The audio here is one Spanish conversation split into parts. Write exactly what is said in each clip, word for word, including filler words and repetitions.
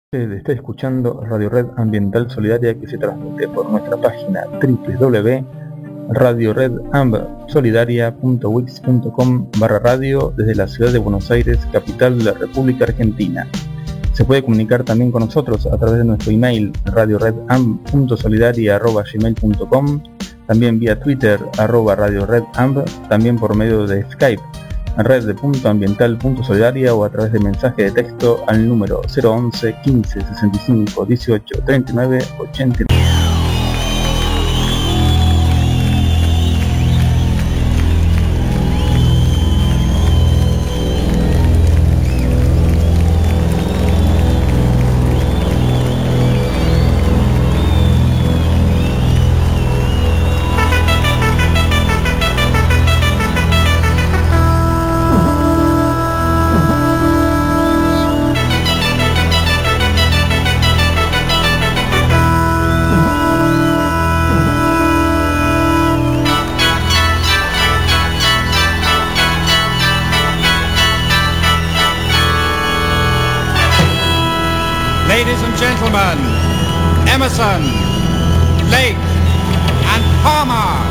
Usted está escuchando Radio Red Ambiental Solidaria, que se transmite por nuestra página doble u doble u doble u punto radio red amb solidaria punto wix punto com barra radio desde la ciudad de Buenos Aires, capital de la República Argentina. Se puede comunicar también con nosotros a través de nuestro email radio red amb punto solidaria arroba gmail punto com, también vía Twitter arroba radio red amb, también por medio de Skype red punto ambiental punto solidaria o a través de mensaje de texto al número cero once quince sesenta y cinco dieciocho treinta y nueve ochenta y nueve. Ladies and gentlemen, Emerson, Lake, and Palmer.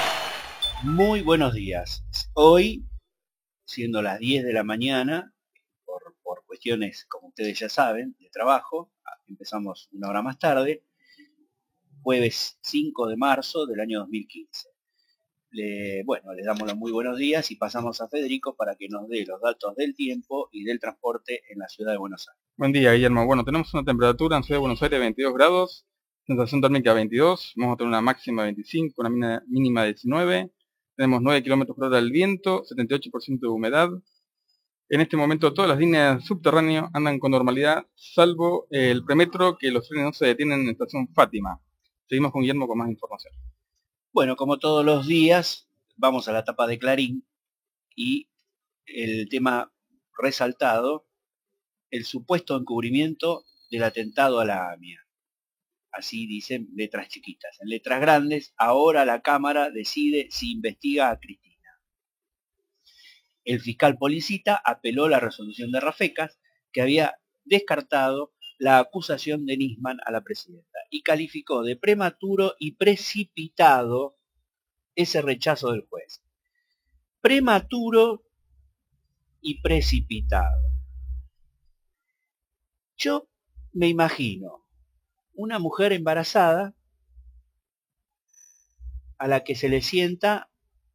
Muy buenos días. Hoy, siendo las diez de la mañana, cuestiones, como ustedes ya saben, de trabajo. Empezamos una hora más tarde, jueves cinco de marzo del año dos mil quince. Le, bueno, les damos los muy buenos días y pasamos a Federico para que nos dé los datos del tiempo y del transporte en la ciudad de Buenos Aires. Buen día, Guillermo. Bueno, tenemos una temperatura en Ciudad de Buenos Aires de veintidós grados, sensación térmica veintidós, vamos a tener una máxima de veinticinco, una mínima de diecinueve, tenemos nueve kilómetros por hora del viento, setenta y ocho por ciento de humedad. En este momento todas las líneas subterráneas andan con normalidad, salvo el premetro, que los trenes no se detienen en la estación Fátima. Seguimos con Guillermo con más información. Bueno, como todos los días, vamos a la tapa de Clarín y el tema resaltado, el supuesto encubrimiento del atentado a la AMIA. Así dicen letras chiquitas. En letras grandes, ahora la Cámara decide si investiga a Cristina. El fiscal Policita apeló la resolución de Rafecas, que había descartado la acusación de Nisman a la presidenta y calificó de prematuro y precipitado ese rechazo del juez. Prematuro y precipitado. Yo me imagino una mujer embarazada a la que se le sienta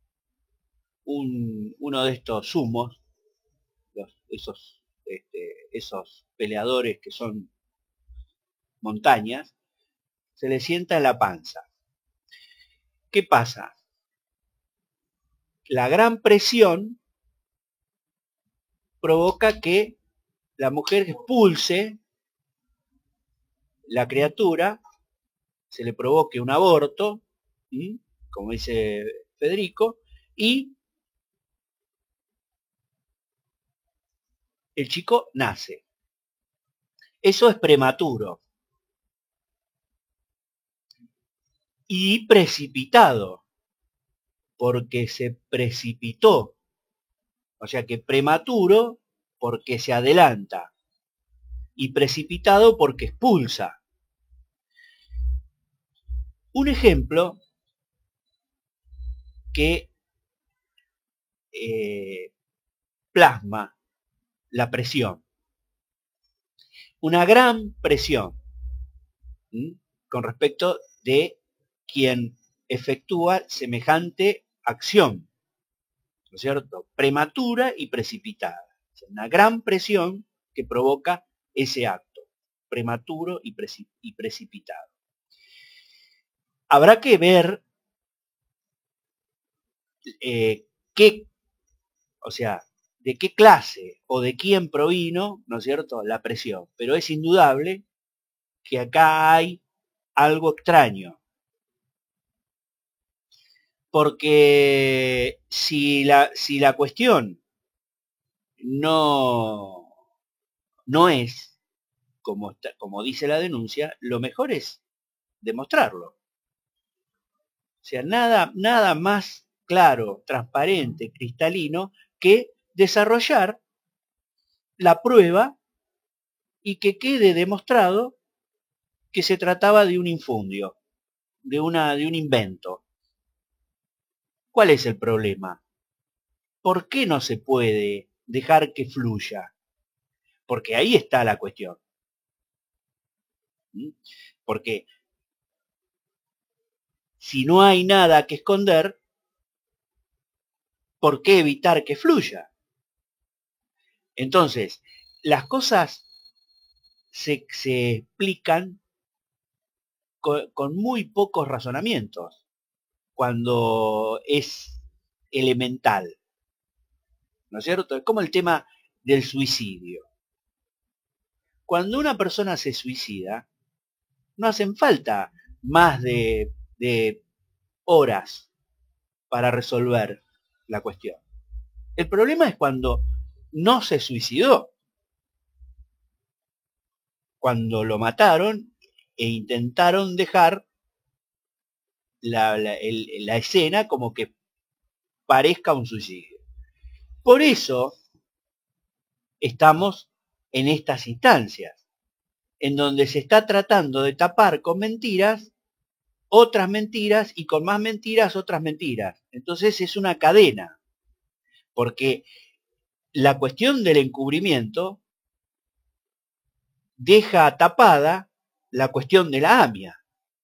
un, uno de estos zumos, los, esos, este, esos peleadores que son montañas, se le sienta en la panza. ¿Qué pasa? La gran presión provoca que la mujer expulse la criatura, se le provoque un aborto, ¿sí?, como dice Federico, y el chico nace. Eso es prematuro y precipitado, porque se precipitó. O sea que prematuro porque se adelanta y precipitado porque expulsa. Un ejemplo que eh, plasma la presión. Una gran presión, ¿sí?, con respecto de quien efectúa semejante acción, ¿no es cierto? Prematura y precipitada. Una gran presión que provoca ese acto, prematuro y, preci y precipitado. Habrá que ver eh, qué, o sea, de qué clase o de quién provino, ¿no es cierto?, la presión. Pero es indudable que acá hay algo extraño. Porque si la, si la cuestión no, no es como, está, como dice la denuncia, lo mejor es demostrarlo. O sea, nada, nada más claro, transparente, cristalino, que desarrollar la prueba y que quede demostrado que se trataba de un infundio, de, una, de un invento. ¿Cuál es el problema? ¿Por qué no se puede dejar que fluya? Porque ahí está la cuestión. ¿Mm? Porque si no hay nada que esconder, ¿por qué evitar que fluya? Entonces, las cosas se, se explican con, con muy pocos razonamientos cuando es elemental, ¿no es cierto? Es como el tema del suicidio. Cuando una persona se suicida, no hacen falta más de, de horas para resolver la cuestión. El problema es cuando no se suicidó, cuando lo mataron e intentaron dejar la, la, el, la escena como que parezca un suicidio. Por eso estamos en estas instancias, en donde se está tratando de tapar con mentiras otras mentiras y con más mentiras otras mentiras. Entonces es una cadena, porque la cuestión del encubrimiento deja tapada la cuestión de la AMIA.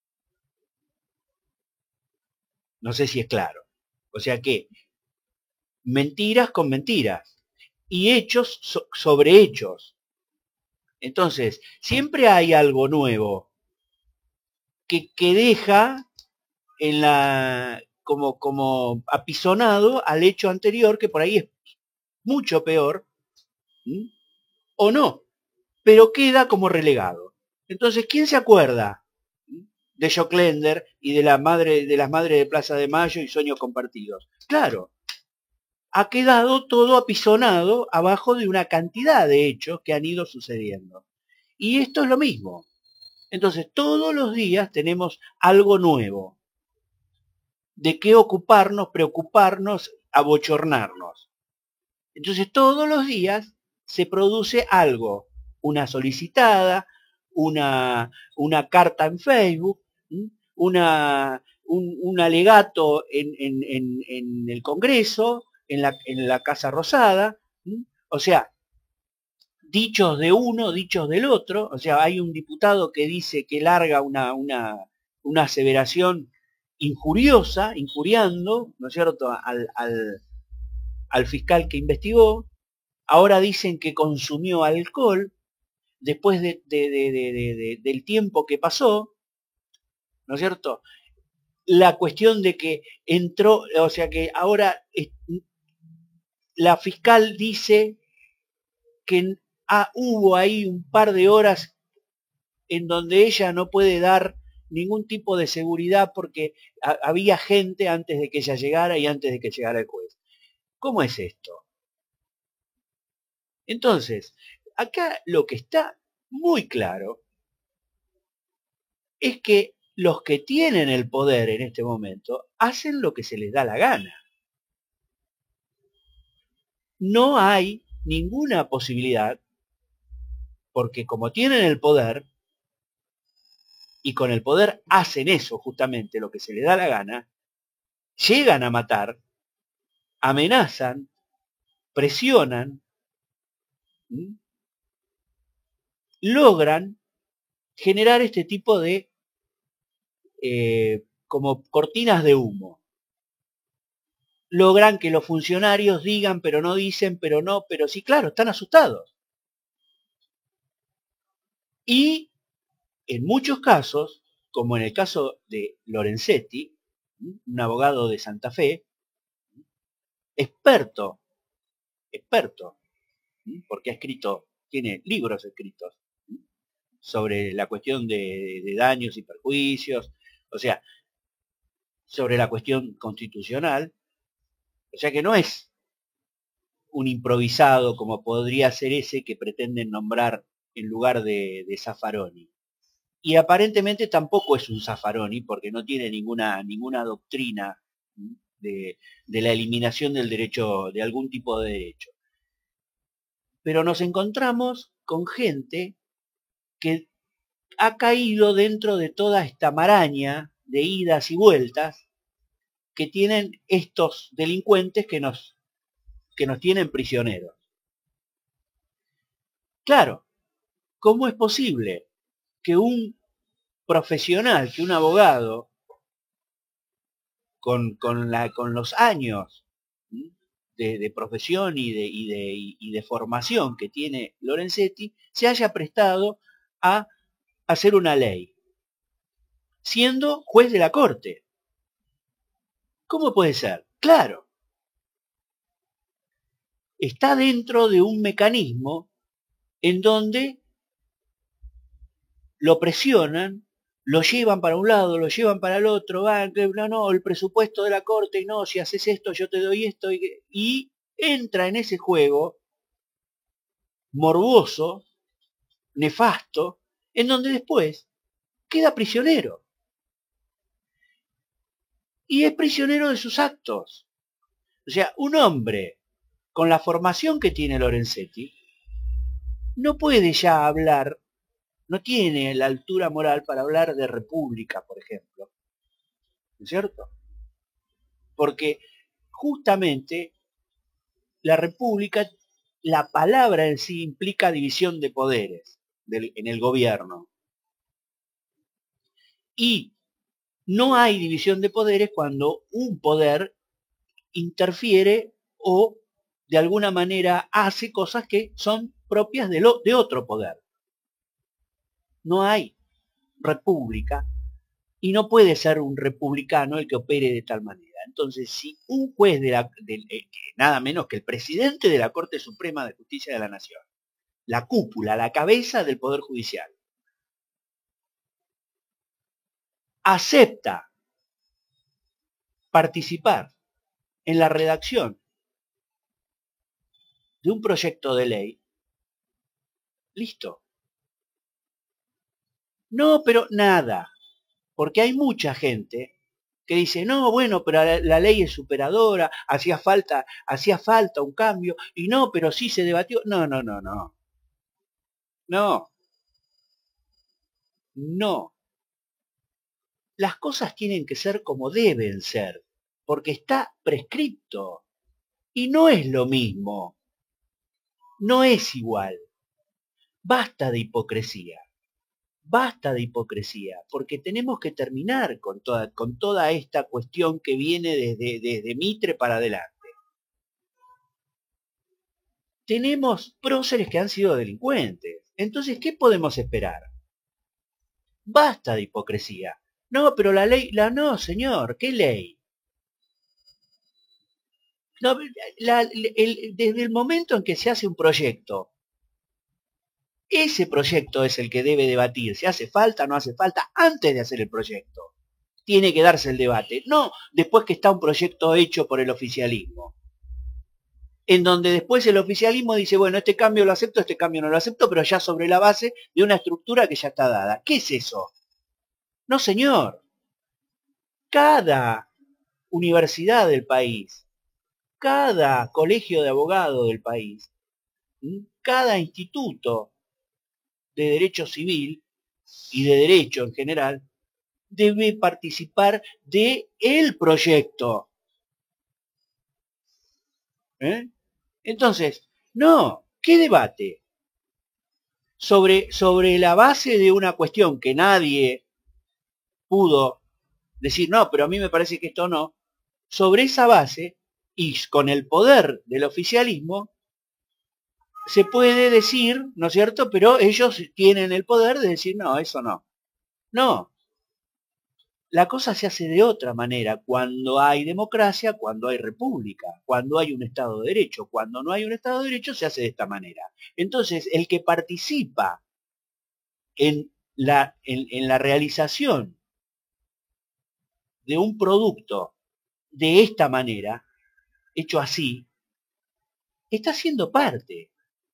No sé si es claro. O sea que mentiras con mentiras y hechos so- sobre hechos. Entonces, siempre hay algo nuevo que, que deja en la, como, como apisonado al hecho anterior, que por ahí es mucho peor, ¿sí? O no, pero queda como relegado. Entonces, ¿quién se acuerda de Joclender y de la madre, de las madres de Plaza de Mayo y Sueños Compartidos? Claro, ha quedado todo apisonado abajo de una cantidad de hechos que han ido sucediendo. Y esto es lo mismo. Entonces, todos los días tenemos algo nuevo. De qué ocuparnos, preocuparnos, abochornarnos. Entonces, todos los días se produce algo. Una solicitada, una, una carta en Facebook, una, un, un alegato en, en, en, en el Congreso, en la, en la Casa Rosada. O sea, dichos de uno, dichos del otro. O sea, hay un diputado que dice que larga una, una, una aseveración injuriosa, injuriando, ¿no es cierto?, al, al, al fiscal que investigó. Ahora dicen que consumió alcohol después de, de, de, de, de, del tiempo que pasó, ¿no es cierto? La cuestión de que entró, o sea que ahora es, la fiscal dice que ah, hubo ahí un par de horas en donde ella no puede dar ningún tipo de seguridad porque a, había gente antes de que ella llegara y antes de que llegara el juez. ¿Cómo es esto? Entonces, acá lo que está muy claro es que los que tienen el poder en este momento hacen lo que se les da la gana. No hay ninguna posibilidad, porque como tienen el poder, y con el poder hacen eso justamente, lo que se les da la gana, llegan a matar, amenazan, presionan, ¿sí?, logran generar este tipo de eh, como cortinas de humo. Logran que los funcionarios digan, pero no dicen, pero no, pero sí, claro, están asustados. Y en muchos casos, como en el caso de Lorenzetti, un abogado de Santa Fe, experto, experto, porque ha escrito, tiene libros escritos sobre la cuestión de, de daños y perjuicios, o sea, sobre la cuestión constitucional, o sea que no es un improvisado como podría ser ese que pretenden nombrar en lugar de, de Zaffaroni. Y aparentemente tampoco es un Zaffaroni porque no tiene ninguna, ninguna doctrina de, de la eliminación del derecho, de algún tipo de derecho. Pero nos encontramos con gente que ha caído dentro de toda esta maraña de idas y vueltas que tienen estos delincuentes que nos, que nos tienen prisioneros. Claro, ¿cómo es posible que un profesional, que un abogado, con, con, la, con los años de, de profesión y de, y, de, y de formación que tiene Lorenzetti, se haya prestado a hacer una ley, siendo juez de la corte? ¿Cómo puede ser? Claro, está dentro de un mecanismo en donde lo presionan, lo llevan para un lado, lo llevan para el otro, van, no, no, el presupuesto de la corte, no, si haces esto yo te doy esto, y, y entra en ese juego morboso, nefasto, en donde después queda prisionero. Y es prisionero de sus actos. O sea, un hombre con la formación que tiene Lorenzetti no puede ya hablar, no tiene la altura moral para hablar de república, por ejemplo. ¿No es cierto? Porque justamente la república, la palabra en sí implica división de poderes. del, en el gobierno. Y no hay división de poderes cuando un poder interfiere o de alguna manera hace cosas que son propias de, lo, de otro poder. No hay república y no puede ser un republicano el que opere de tal manera. Entonces, si un juez de la, de, eh, nada menos que el presidente de la Corte Suprema de Justicia de la Nación, la cúpula, la cabeza del Poder Judicial, acepta participar en la redacción de un proyecto de ley, listo. No, pero nada, porque hay mucha gente que dice, no, bueno, pero la, la ley es superadora, hacía falta, hacía falta un cambio, y no, pero sí se debatió. No, no, no, no. No. No. Las cosas tienen que ser como deben ser, porque está prescripto. Y no es lo mismo. No es igual. Basta de hipocresía. Basta de hipocresía, porque tenemos que terminar con toda, con toda esta cuestión que viene desde, desde Mitre para adelante. Tenemos próceres que han sido delincuentes. Entonces, ¿qué podemos esperar? Basta de hipocresía. No, pero la ley, la no, señor, ¿qué ley? No, la, el, desde el momento en que se hace un proyecto, ese proyecto es el que debe debatirse. ¿Hace falta o no hace falta? Antes de hacer el proyecto. Tiene que darse el debate. No después que está un proyecto hecho por el oficialismo. En donde después el oficialismo dice, bueno, este cambio lo acepto, este cambio no lo acepto, pero ya sobre la base de una estructura que ya está dada. ¿Qué es eso? No, señor. Cada universidad del país, cada colegio de abogados del país, cada instituto de derecho civil y de derecho en general, debe participar de el proyecto. ¿Eh? Entonces, no, ¿qué debate? Sobre, sobre la base de una cuestión que nadie pudo decir, no, pero a mí me parece que esto no, sobre esa base y con el poder del oficialismo, se puede decir, ¿no es cierto? Pero ellos tienen el poder de decir, no, eso no. No. La cosa se hace de otra manera cuando hay democracia, cuando hay república, cuando hay un Estado de Derecho. Cuando no hay un Estado de Derecho se hace de esta manera. Entonces, el que participa en la, en, en la realización de un producto de esta manera, hecho así, está siendo parte.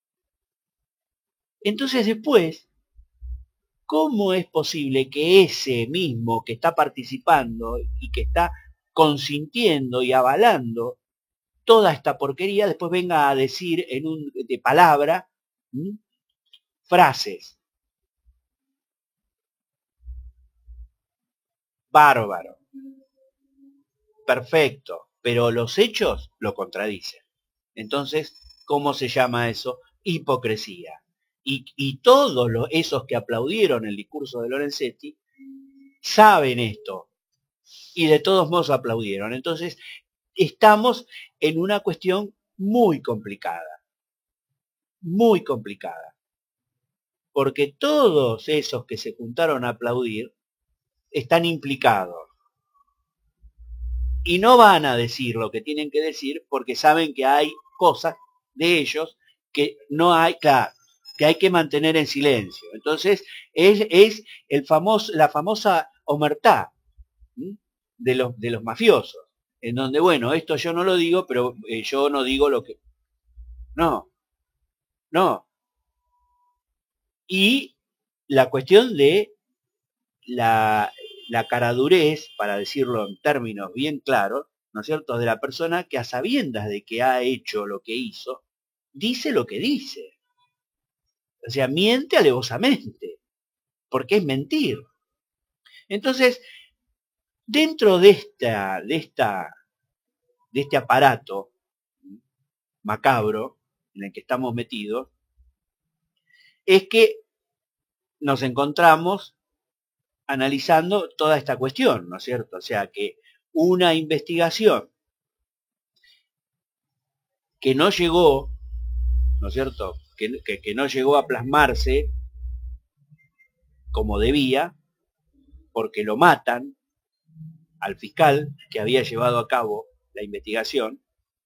Entonces después, ¿cómo es posible que ese mismo que está participando y que está consintiendo y avalando toda esta porquería, después venga a decir en un de palabra, ¿m? frases? Bárbaro. Perfecto. Pero los hechos lo contradicen. Entonces, ¿cómo se llama eso? Hipocresía. Y, y todos los, esos que aplaudieron el discurso de Lorenzetti saben esto. Y de todos modos aplaudieron. Entonces, estamos en una cuestión muy complicada. Muy complicada. Porque todos esos que se juntaron a aplaudir están implicados. Y no van a decir lo que tienen que decir porque saben que hay cosas de ellos que no hay, claro, que hay que mantener en silencio. Entonces, es, es el famoso, la famosa omertá de los, de los mafiosos, en donde, bueno, esto yo no lo digo, pero eh, yo no digo lo que... No, no. Y la cuestión de la, la caradurez, para decirlo en términos bien claros, ¿no es cierto?, de la persona que a sabiendas de que ha hecho lo que hizo, dice lo que dice. O sea, miente alevosamente, porque es mentir. Entonces, dentro de esta, de esta, de este aparato macabro en el que estamos metidos, es que nos encontramos analizando toda esta cuestión, ¿no es cierto? O sea, que una investigación que no llegó, ¿no es cierto?, que, que, que no llegó a plasmarse como debía, porque lo matan al fiscal que había llevado a cabo la investigación,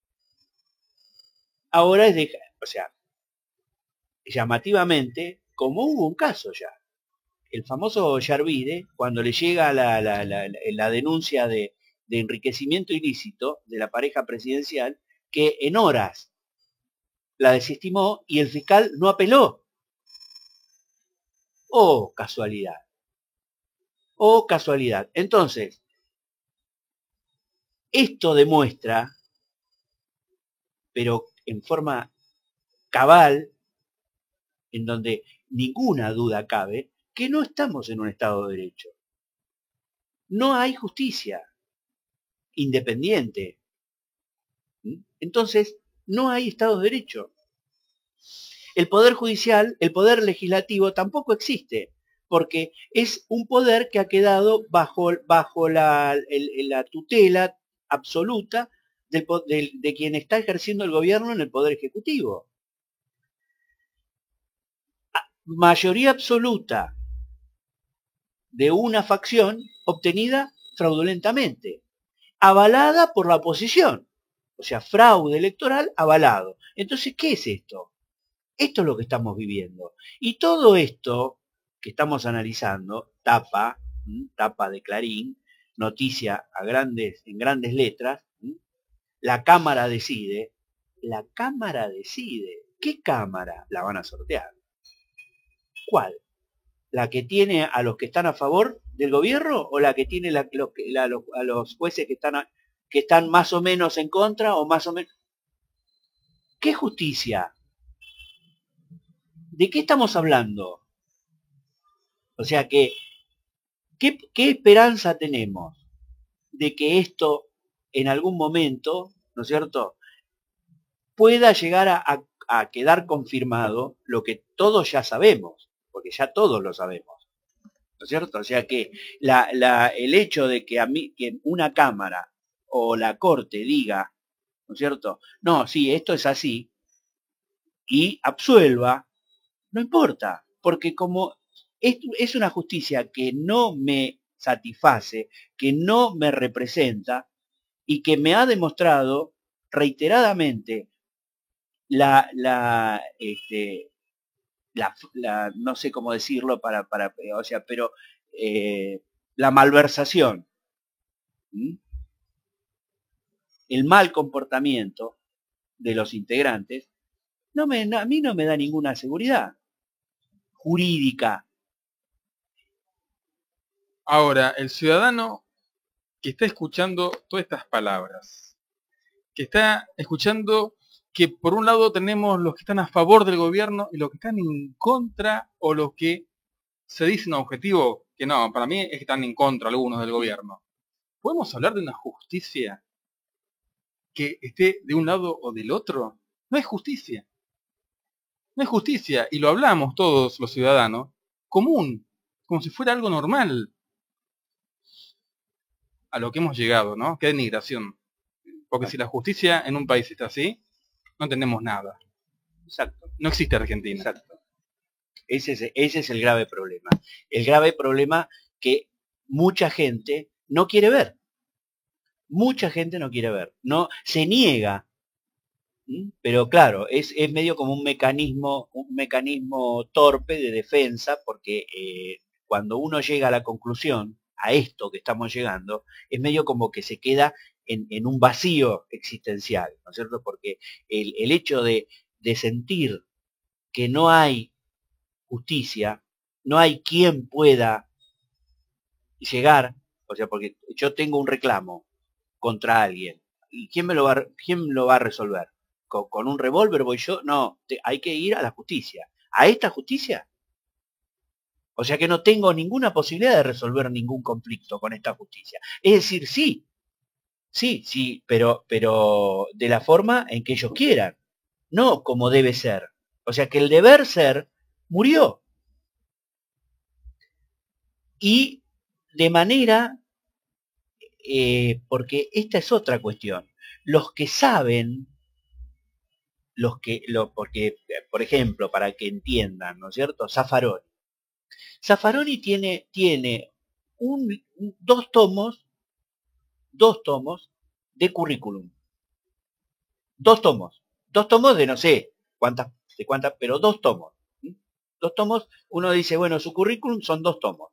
ahora es de, o sea, llamativamente, como hubo un caso ya, el famoso Yarvide, cuando le llega la, la, la, la denuncia de, de enriquecimiento ilícito de la pareja presidencial, que en horas la desestimó y el fiscal no apeló. Oh, casualidad. Oh, casualidad. Entonces, esto demuestra, pero en forma cabal, en donde ninguna duda cabe, que no estamos en un Estado de Derecho. No hay justicia independiente. Entonces, no hay Estado de Derecho. El Poder Judicial, el Poder Legislativo tampoco existe, porque es un poder que ha quedado bajo, bajo la, el, la tutela absoluta del, del, de quien está ejerciendo el gobierno en el Poder Ejecutivo. Mayoría absoluta de una facción obtenida fraudulentamente, avalada por la oposición. O sea, fraude electoral avalado. Entonces, ¿qué es esto? Esto es lo que estamos viviendo. Y todo esto que estamos analizando, tapa, tapa de Clarín, noticia a grandes, en grandes letras, la Cámara decide, la Cámara decide. ¿Qué Cámara? La van a sortear. ¿Cuál? ¿La que tiene a los que están a favor del gobierno o la que tiene la, lo, la, los, a los jueces que están, a, que están más o menos en contra o más o menos? ¿Qué justicia? ¿De qué estamos hablando? O sea que, ¿qué, qué esperanza tenemos de que esto en algún momento, ¿no es cierto?, pueda llegar a, a, a quedar confirmado lo que todos ya sabemos, porque ya todos lo sabemos, ¿no es cierto? O sea que la, la, el hecho de que, a mí, que una Cámara o la Corte diga, ¿no es cierto?, no, sí, esto es así, y absuelva, no importa, porque como es, es una justicia que no me satisface, que no me representa y que me ha demostrado reiteradamente la, la, este, la, la no sé cómo decirlo para, para o sea, pero eh, la malversación, ¿sí?, el mal comportamiento de los integrantes, no me, no, a mí no me da ninguna seguridad jurídica. Ahora, el ciudadano que está escuchando todas estas palabras, que está escuchando que por un lado tenemos los que están a favor del gobierno y los que están en contra, o los que se dicen objetivo, que no, para mí es que están en contra algunos del gobierno. ¿Podemos hablar de una justicia que esté de un lado o del otro? No es justicia. No es justicia, y lo hablamos todos los ciudadanos, común, como si fuera algo normal. A lo que hemos llegado, ¿no? Qué denigración. Porque si la justicia en un país está así, no tenemos nada. Exacto. No existe Argentina. Exacto. Ese es, ese es el grave problema. El grave problema que mucha gente no quiere ver. Mucha gente no quiere ver. No, se niega. ¿Mm? Pero claro, es, es medio como un mecanismo, un mecanismo torpe de defensa, porque eh, cuando uno llega a la conclusión, a esto que estamos llegando, es medio como que se queda en, en un vacío existencial, ¿no es cierto? Porque el, el hecho de, de sentir que no hay justicia, no hay quien pueda llegar, o sea, porque yo tengo un reclamo contra alguien, ¿y quién me lo va, quién lo va a resolver? ¿Con, con un revólver voy yo? No, te, hay que ir a la justicia. ¿A esta justicia? O sea que no tengo ninguna posibilidad de resolver ningún conflicto con esta justicia. Es decir, sí, sí, sí, pero, pero de la forma en que ellos quieran, no como debe ser. O sea que el deber ser murió. y de manera, eh, porque esta es otra cuestión, los que saben, los que, lo, porque, por ejemplo, para que entiendan, ¿no es cierto? Zaffaroni. Zaffaroni tiene, tiene un, dos tomos, dos tomos de currículum. Dos tomos. Dos tomos de no sé cuántas, de cuántas, pero dos tomos. ¿Sí? Dos tomos, uno dice, bueno, su currículum son dos tomos.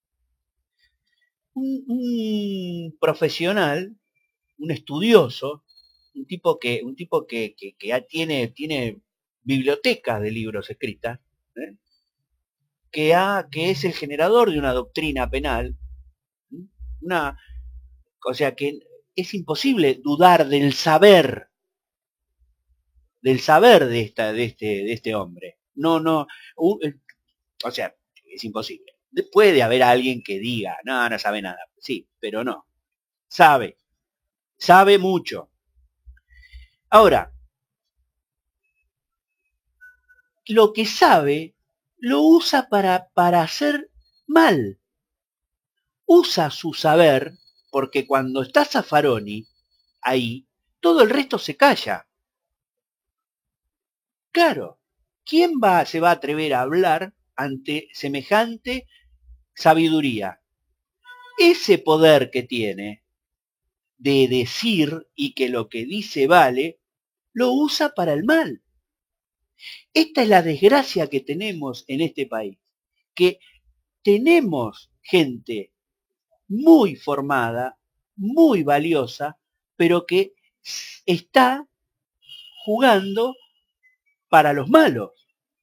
Un, un profesional, un estudioso, un tipo que, un tipo que, que, que tiene, tiene bibliotecas de libros escritas, ¿eh? que, ha, que es el generador de una doctrina penal, ¿eh? una, o sea que es imposible dudar del saber, del saber de, esta, de, este, de este hombre. No, no, uh, o sea, es imposible. Puede haber alguien que diga, no, no sabe nada. Sí, pero no. Sabe. Sabe mucho. Ahora, lo que sabe lo usa para, para hacer mal. Usa su saber, porque cuando está Zaffaroni ahí, todo el resto se calla. Claro, ¿quién va, se va a atrever a hablar ante semejante sabiduría? Ese poder que tiene de decir y que lo que dice vale, lo usa para el mal. Esta es la desgracia que tenemos en este país, que tenemos gente muy formada, muy valiosa, pero que está jugando para los malos.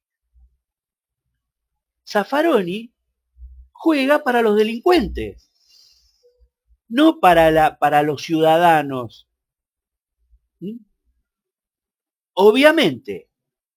Zaffaroni juega para los delincuentes, no para, la, para los ciudadanos. ¿Mm? Obviamente,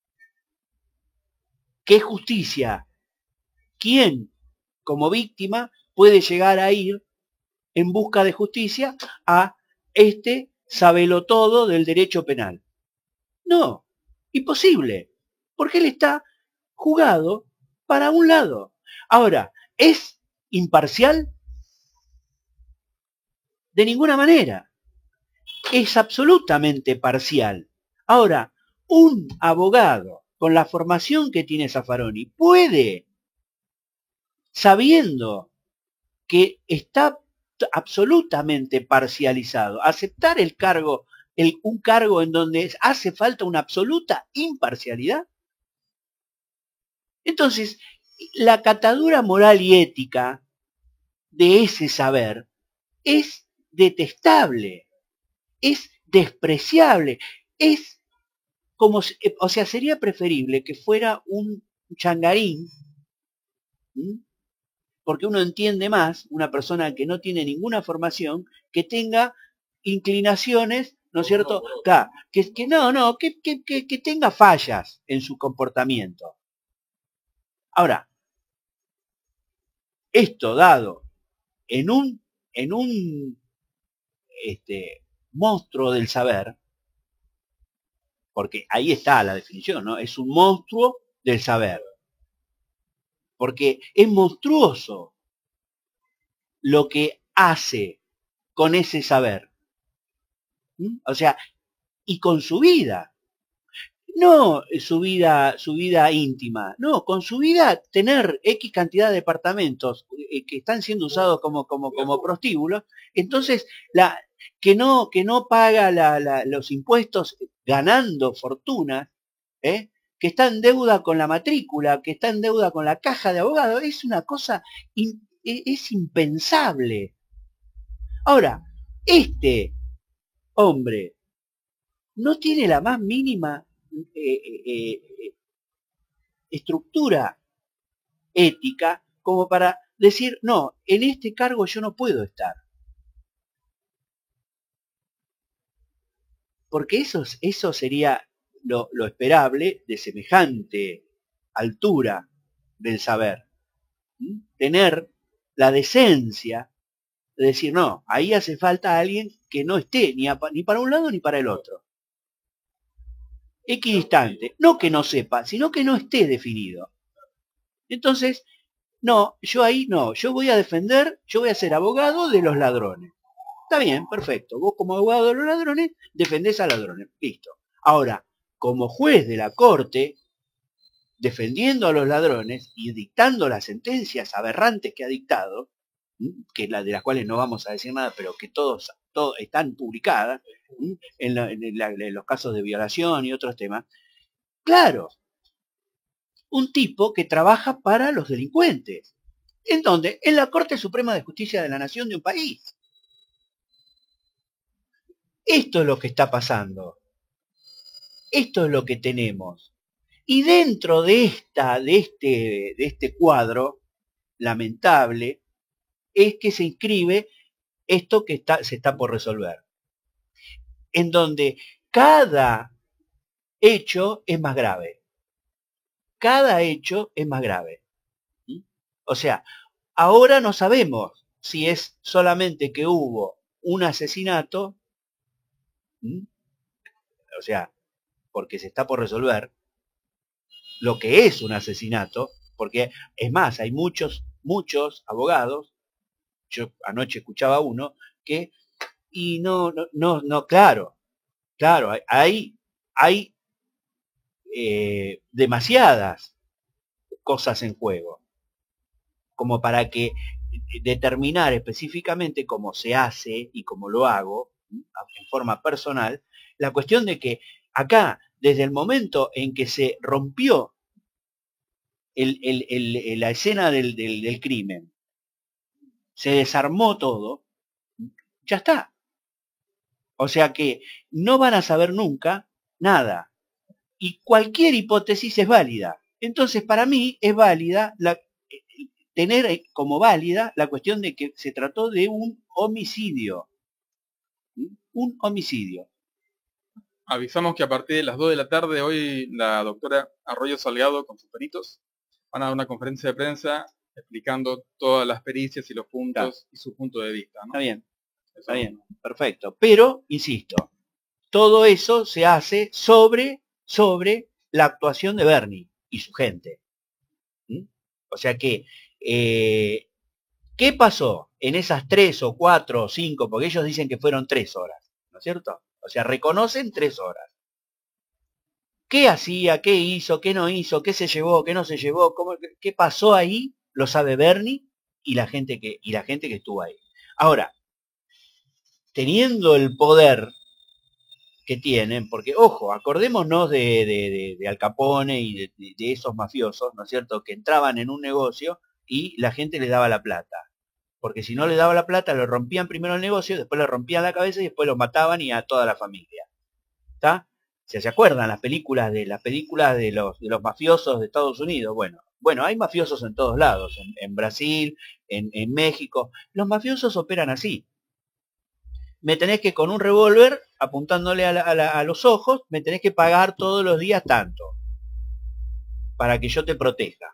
¿qué justicia? ¿Quién, como víctima, puede llegar a ir en busca de justicia a este sabelotodo del derecho penal? No, imposible, porque él está jugado para un lado. Ahora, ¿es imparcial? De ninguna manera. Es absolutamente parcial. Ahora, un abogado con la formación que tiene Zaffaroni puede, sabiendo que está absolutamente parcializado, aceptar el cargo, el, un cargo en donde hace falta una absoluta imparcialidad. Entonces, la catadura moral y ética de ese saber es detestable, es despreciable, es como, o sea, sería preferible que fuera un changarín, ¿sí? Porque uno entiende más, una persona que no tiene ninguna formación, que tenga inclinaciones, ¿no es cierto? Que, que no, no, que, que, que, que tenga fallas en su comportamiento. Ahora, esto dado en un, en un este, monstruo del saber, porque ahí está la definición, ¿no? Es un monstruo del saber. Porque es monstruoso lo que hace con ese saber. ¿Mm? O sea, y con su vida. No su vida, su vida íntima, no, con su vida tener X cantidad de departamentos eh, que están siendo usados como, como, como prostíbulos, entonces la, que, no, que no paga la, la, los impuestos ganando fortuna, ¿eh? que está en deuda con la matrícula, que está en deuda con la caja de abogados, es una cosa, in, es impensable. Ahora, este hombre no tiene la más mínima eh, eh, eh, estructura ética como para decir, no, en este cargo yo no puedo estar. Porque eso, eso sería lo, lo esperable de semejante altura del saber. ¿Mm? Tener la decencia de decir, no, ahí hace falta alguien que no esté ni, a, ni para un lado ni para el otro. Equidistante, no que no sepa, sino que no esté definido. Entonces, No, yo ahí no, yo voy a defender, yo voy a ser abogado de los ladrones. Está bien, perfecto. Vos como abogado de los ladrones, defendés a ladrones. Listo. Ahora, como juez de la corte, defendiendo a los ladrones y dictando las sentencias aberrantes que ha dictado, que la, de las cuales no vamos a decir nada, pero que todos, todos están publicadas, en, la, en, la, en los casos de violación y otros temas, claro, un tipo que trabaja para los delincuentes. ¿En dónde? En la Corte Suprema de Justicia de la Nación de un país. Esto es lo que está pasando. Esto es lo que tenemos. Y dentro de, esta, de, este, de este cuadro lamentable es que se inscribe esto que está, se está por resolver. En donde cada hecho es más grave. Cada hecho es más grave. ¿Sí? O sea, ahora no sabemos si es solamente que hubo un asesinato, ¿sí? O sea, porque se está por resolver lo que es un asesinato, porque es más, hay muchos, muchos abogados, yo anoche escuchaba uno, que, y no, no, no, no claro, claro, hay, hay eh, demasiadas cosas en juego, como para que determinar específicamente cómo se hace y cómo lo hago, en forma personal, la cuestión de que acá, desde el momento en que se rompió el, el, el, la escena del, del, del crimen, se desarmó todo, ya está. O sea que no van a saber nunca nada. Y cualquier hipótesis es válida. Entonces, para mí es válida la, tener como válida la cuestión de que se trató de un homicidio. Un homicidio. Avisamos que a partir de las dos de la tarde hoy la doctora Arroyo Salgado con sus peritos van a dar una conferencia de prensa explicando todas las pericias y los puntos claro. y su punto de vista, ¿no? Está bien, eso está bien, perfecto. Pero, insisto, todo eso se hace sobre, sobre la actuación de Bernie y su gente. ¿Mm? O sea que, eh, ¿qué pasó en esas tres o cuatro o cinco? Porque ellos dicen que fueron tres horas, ¿no es cierto? O sea, reconocen tres horas. ¿Qué hacía? ¿Qué hizo? ¿Qué no hizo? ¿Qué se llevó? ¿Qué no se llevó? ¿Cómo, ¿Qué pasó ahí? Lo sabe Bernie y la gente que, y la gente que estuvo ahí. Ahora, teniendo el poder que tienen, porque, ojo, acordémonos de, de, de, de Al Capone y de, de, de esos mafiosos, ¿no es cierto?, que entraban en un negocio y la gente les daba la plata. Porque si no le daba la plata, le rompían primero el negocio, después le rompían la cabeza y después lo mataban y a toda la familia. ¿Está? Si se acuerdan las películas de las películas de los, de los mafiosos de Estados Unidos, bueno, bueno, hay mafiosos en todos lados, en, en Brasil, en, en México. Los mafiosos operan así. Me tenés que con un revólver, apuntándole a, la, a, la, a los ojos, me tenés que pagar todos los días tanto, para que yo te proteja.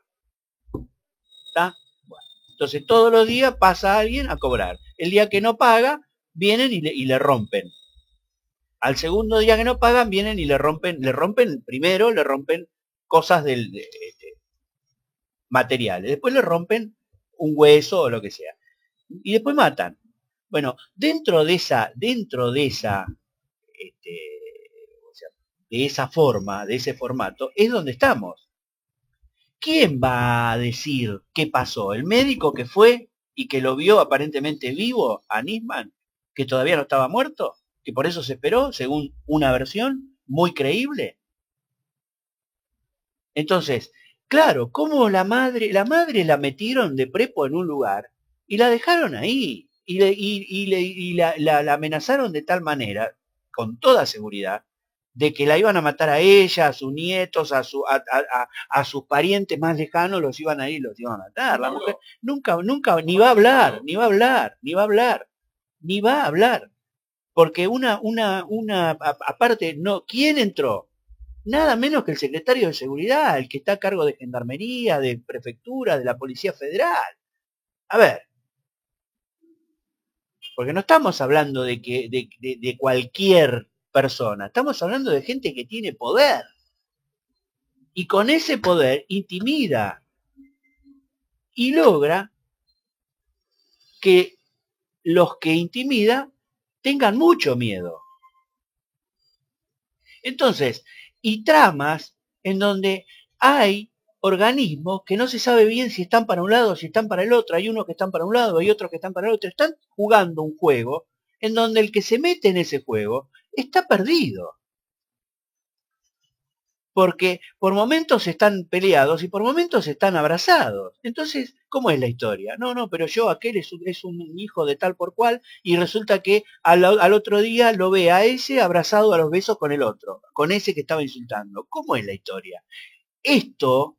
¿Está? Bueno, entonces todos los días pasa alguien a cobrar. El día que no paga, vienen y le, y le rompen. Al segundo día que no pagan, vienen y le rompen, le rompen, primero le rompen cosas del, de, de, materiales, después le rompen un hueso o lo que sea. Y después matan. Bueno, dentro de esa, dentro de esa, este, o sea, de esa forma, de ese formato, es donde estamos. ¿Quién va a decir qué pasó? ¿El médico que fue y que lo vio aparentemente vivo a Nisman, que todavía no estaba muerto? ¿Que por eso se esperó, según una versión muy creíble? Entonces, claro, ¿cómo la madre, la madre la metieron de prepo en un lugar y la dejaron ahí? Y, le, y, y, le, y la, la, la amenazaron de tal manera, con toda seguridad, de que la iban a matar a ella, a sus nietos, a, su, a, a, a sus parientes más lejanos, los iban a ir, los iban a matar. La mujer nunca, nunca, ni va a hablar, ni va a hablar, ni va a hablar, ni va a hablar. Porque una, una, una, aparte, no, ¿quién entró? Nada menos que el secretario de Seguridad, el que está a cargo de Gendarmería, de Prefectura, de la Policía Federal. A ver, porque no estamos hablando de, que, de, de, de cualquier persona, estamos hablando de gente que tiene poder. Y con ese poder intimida. y logra que los que intimida tengan mucho miedo. Entonces, y tramas en donde hay organismos que no se sabe bien si están para un lado o si están para el otro. Hay unos que están para un lado, hay otros que están para el otro. Están jugando un juego en donde el que se mete en ese juego está perdido. Porque por momentos están peleados y por momentos están abrazados. Entonces, ¿cómo es la historia? No, no, pero yo, aquel es un, es un hijo de tal por cual, y resulta que al, al otro día lo ve a ese abrazado a los besos con el otro, con ese que estaba insultando. ¿Cómo es la historia? Esto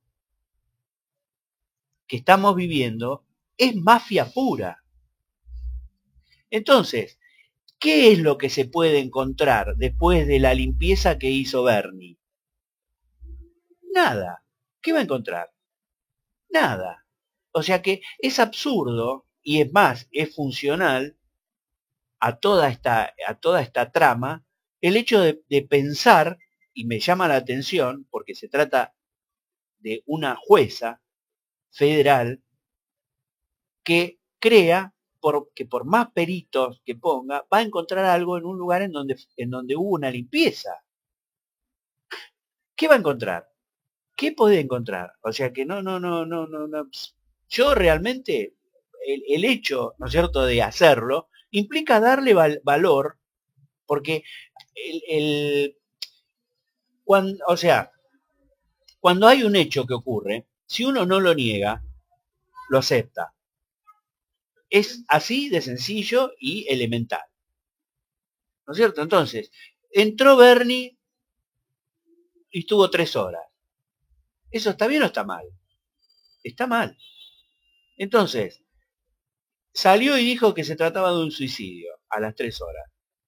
que estamos viviendo es mafia pura. Entonces, ¿qué es lo que se puede encontrar después de la limpieza que hizo Bernie? Nada. ¿Qué va a encontrar? Nada. O sea que es absurdo, y es más, es funcional a toda esta, a toda esta trama, el hecho de, de pensar, y me llama la atención, porque se trata de una jueza federal que crea por, que por más peritos que ponga, va a encontrar algo en un lugar en donde, en donde hubo una limpieza. ¿Qué va a encontrar? ¿Qué puede encontrar? O sea que no, no, no, no, no, no. Yo realmente, el, el hecho, ¿no es cierto?, de hacerlo, implica darle val, valor, porque el, el cuando, o sea, cuando hay un hecho que ocurre, si uno no lo niega, lo acepta. Es así de sencillo y elemental. ¿No es cierto? Entonces, entró Bernie y estuvo tres horas. ¿Eso está bien o está mal? Está mal. Entonces, salió y dijo que se trataba de un suicidio a las tres horas.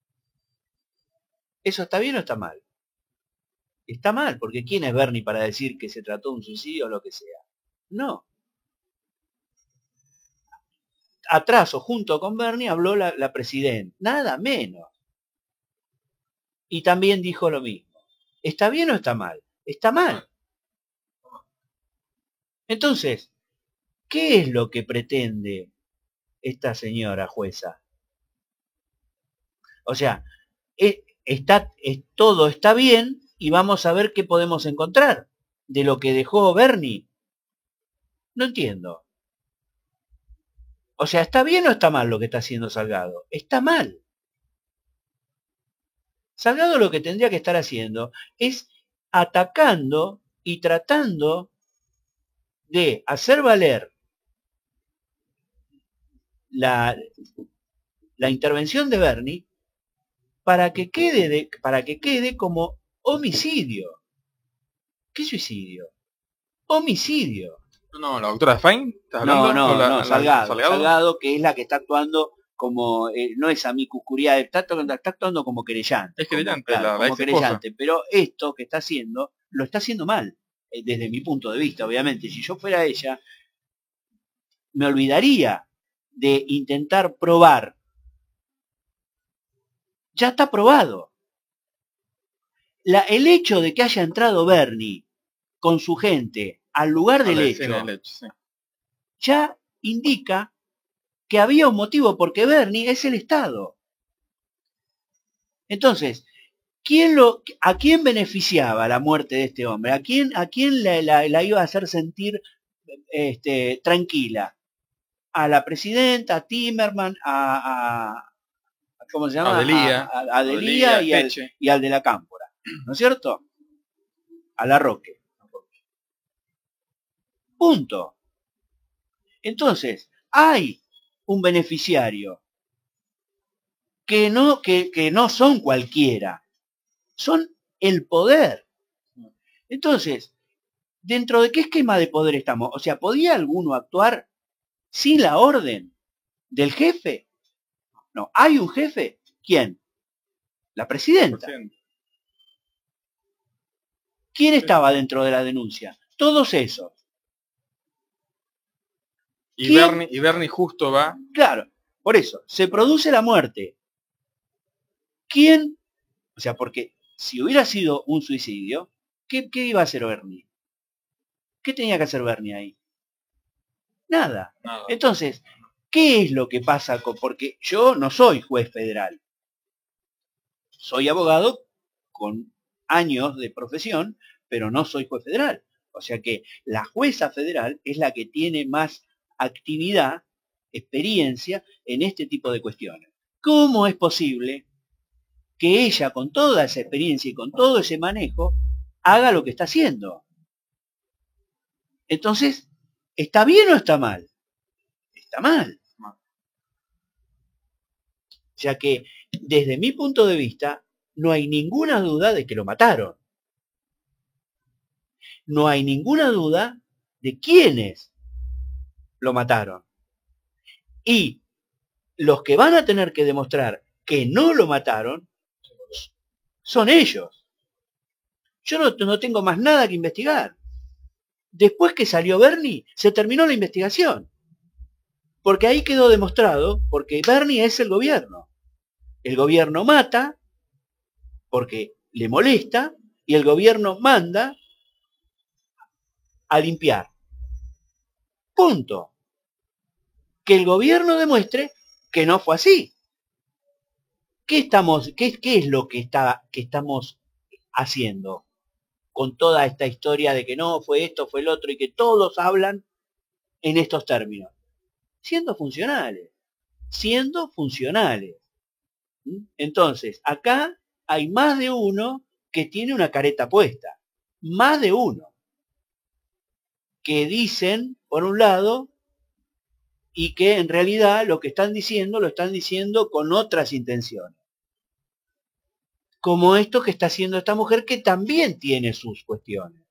¿Eso está bien o está mal? Está mal, porque ¿quién es Bernie para decir que se trató de un suicidio o lo que sea? No. Atrás o junto con Bernie habló la, la presidenta. Nada menos. Y también dijo lo mismo. ¿Está bien o está mal? Está mal. Entonces, ¿qué es lo que pretende esta señora jueza? O sea, es, está, es, todo está bien y vamos a ver qué podemos encontrar de lo que dejó Bernie. No entiendo. O sea, ¿está bien o está mal lo que está haciendo Salgado? Está mal. Salgado lo que tendría que estar haciendo es atacando y tratando de hacer valer la, la intervención de Bernie para que quede, de, para que quede como homicidio. ¿Qué suicidio? Homicidio. No, la doctora Fine, ¿estás hablando? No, no, la, no, la, Salgado, Salgado. Salgado, que es la que está actuando como, eh, no es amicus curiae, está, está actuando como querellante. Es querellante, como, claro, la, la como ex querellante, pero esto que está haciendo, lo está haciendo mal, eh, desde mi punto de vista, obviamente. Si yo fuera ella, me olvidaría de intentar probar. Ya está probado. La, el hecho de que haya entrado Bernie con su gente al lugar del hecho, del hecho sí. ya indica que había un motivo, porque Bernie es el Estado. Entonces, ¿quién lo, ¿a quién beneficiaba la muerte de este hombre? ¿A quién, a quién la, la, la iba a hacer sentir este, tranquila? A la presidenta, a Timerman, a, a ¿cómo se llama? Adelía, a, a, a Adelía, Adelía y, al, y al de la Cámpora, ¿no es cierto? A la Roque. Punto. Entonces, hay un beneficiario que no, que, que no son cualquiera, son el poder. Entonces, ¿dentro de qué esquema de poder estamos? O sea, ¿podía alguno actuar sin la orden del jefe? No, ¿hay un jefe? ¿Quién? La presidenta. ¿Quién estaba dentro de la denuncia? Todos esos. Y Bernie, y Bernie justo va. Claro, por eso, se produce la muerte. ¿Quién? O sea, porque si hubiera sido un suicidio, ¿qué, qué iba a hacer Bernie? ¿Qué tenía que hacer Bernie ahí? Nada. Nada. Entonces, ¿qué es lo que pasa con...? Porque yo no soy juez federal. Soy abogado con años de profesión, pero no soy juez federal. O sea que la jueza federal es la que tiene más actividad, experiencia en este tipo de cuestiones. ¿Cómo es posible que ella, con toda esa experiencia y con todo ese manejo, haga lo que está haciendo? Entonces, ¿está bien o está mal? Está mal. O sea que, desde mi punto de vista, no hay ninguna duda de que lo mataron. No hay ninguna duda de quiénes lo mataron. Y los que van a tener que demostrar que no lo mataron son ellos. Yo no, no tengo más nada que investigar. Después que salió Bernie, se terminó la investigación. Porque ahí quedó demostrado, porque Bernie es el gobierno. El gobierno mata porque le molesta y el gobierno manda a limpiar. Punto. Que el gobierno demuestre que no fue así. ¿Qué estamos, qué, qué es lo que, está, que estamos haciendo con toda esta historia de que no, fue esto, fue el otro, y que todos hablan en estos términos? Siendo funcionales. Siendo funcionales. Entonces, acá hay más de uno que tiene una careta puesta. Más de uno. Que dicen, por un lado, y que en realidad lo que están diciendo, lo están diciendo con otras intenciones. Como esto que está haciendo esta mujer, que también tiene sus cuestiones.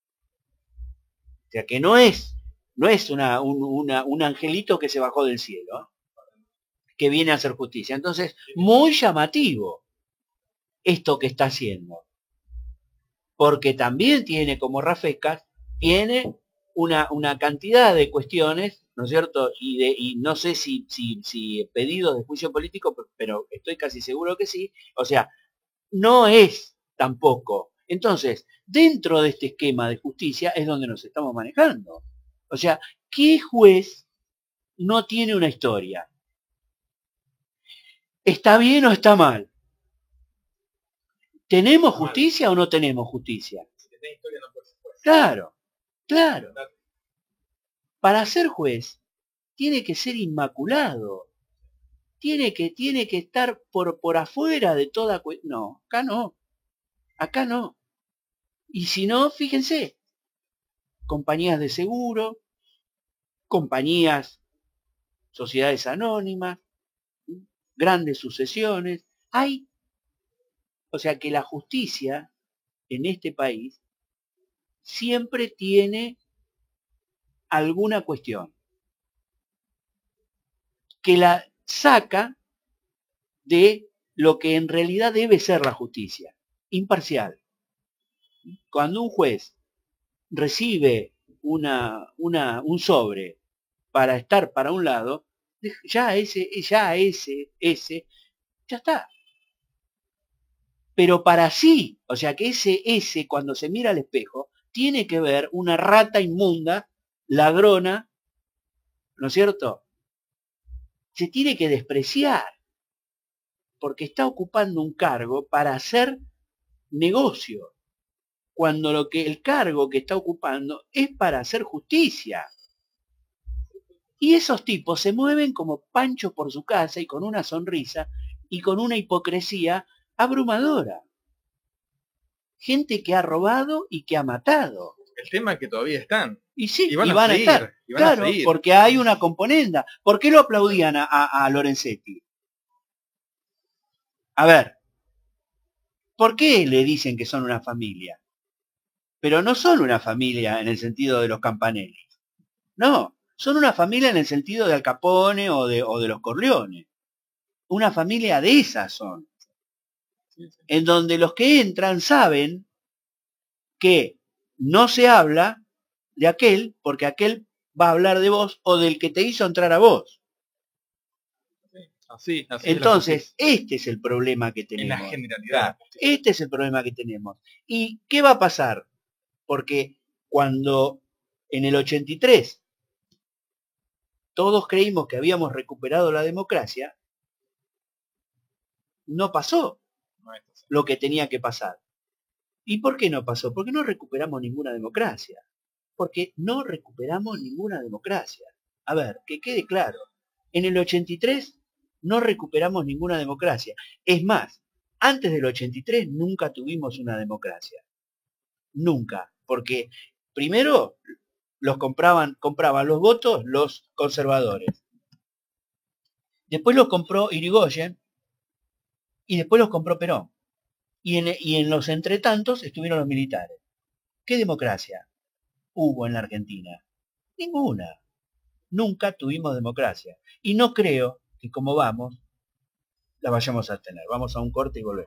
O sea, que no es, no es una, un, una, un angelito que se bajó del cielo, que viene a hacer justicia. Entonces, muy llamativo esto que está haciendo. Porque también tiene, como Rafecas, tiene una, una cantidad de cuestiones, ¿no es cierto? Y, de, y no sé si, si, si pedidos de juicio político, pero estoy casi seguro que sí. O sea, no es tampoco. Entonces, dentro de este esquema de justicia es donde nos estamos manejando. O sea, ¿qué juez no tiene una historia? ¿Está bien o está mal? ¿Tenemos justicia o no tenemos justicia? Claro, claro. Para ser juez, tiene que ser inmaculado. Tiene que, tiene que estar por, por afuera de toda... No, acá no. Acá no. Y si no, fíjense, compañías de seguro, compañías, sociedades anónimas, grandes sucesiones. Hay, o sea que la justicia en este país siempre tiene alguna cuestión que la saca de lo que en realidad debe ser la justicia, imparcial. Cuando un juez recibe una, una, un sobre para estar para un lado, ya ese, ya ese, ese, ya está. Pero para sí, o sea que ese, ese, cuando se mira al espejo, tiene que ver una rata inmunda, ladrona, ¿no es cierto? Se tiene que despreciar, porque está ocupando un cargo para hacer negocio, cuando lo que el cargo que está ocupando es para hacer justicia. Y esos tipos se mueven como panchos por su casa y con una sonrisa y con una hipocresía abrumadora. Gente que ha robado y que ha matado. El tema es que todavía están. Y sí, y van, y van a, a, seguir, estar. y van claro, a seguir. Porque hay una componenda. ¿Por qué lo aplaudían a, a, a Lorenzetti? A ver, ¿por qué le dicen que son una familia? Pero no son una familia en el sentido de los Campanelli. No, son una familia en el sentido de Al Capone o de, o de los Corleone. Una familia de esas son. En donde los que entran saben que no se habla de aquel, porque aquel va a hablar de vos o del que te hizo entrar a vos. Así, así Entonces, es este es el problema que tenemos. En la generalidad. Este es el problema que tenemos. ¿Y qué va a pasar? Porque cuando en el ochenta y tres todos creímos que habíamos recuperado la democracia, no pasó lo que tenía que pasar. ¿Y por qué no pasó? Porque no recuperamos ninguna democracia. Porque no recuperamos ninguna democracia. A ver, que quede claro. En el ochenta y tres no recuperamos ninguna democracia. Es más, antes del ochenta y tres nunca tuvimos una democracia. Nunca. Porque primero los compraban, compraban los votos los conservadores. Después los compró Irigoyen y después los compró Perón. Y en, y en los entretantos estuvieron los militares. ¿Qué democracia hubo en la Argentina? Ninguna. Nunca tuvimos democracia. Y no creo que como vamos, la vayamos a tener. Vamos a un corte y volvemos.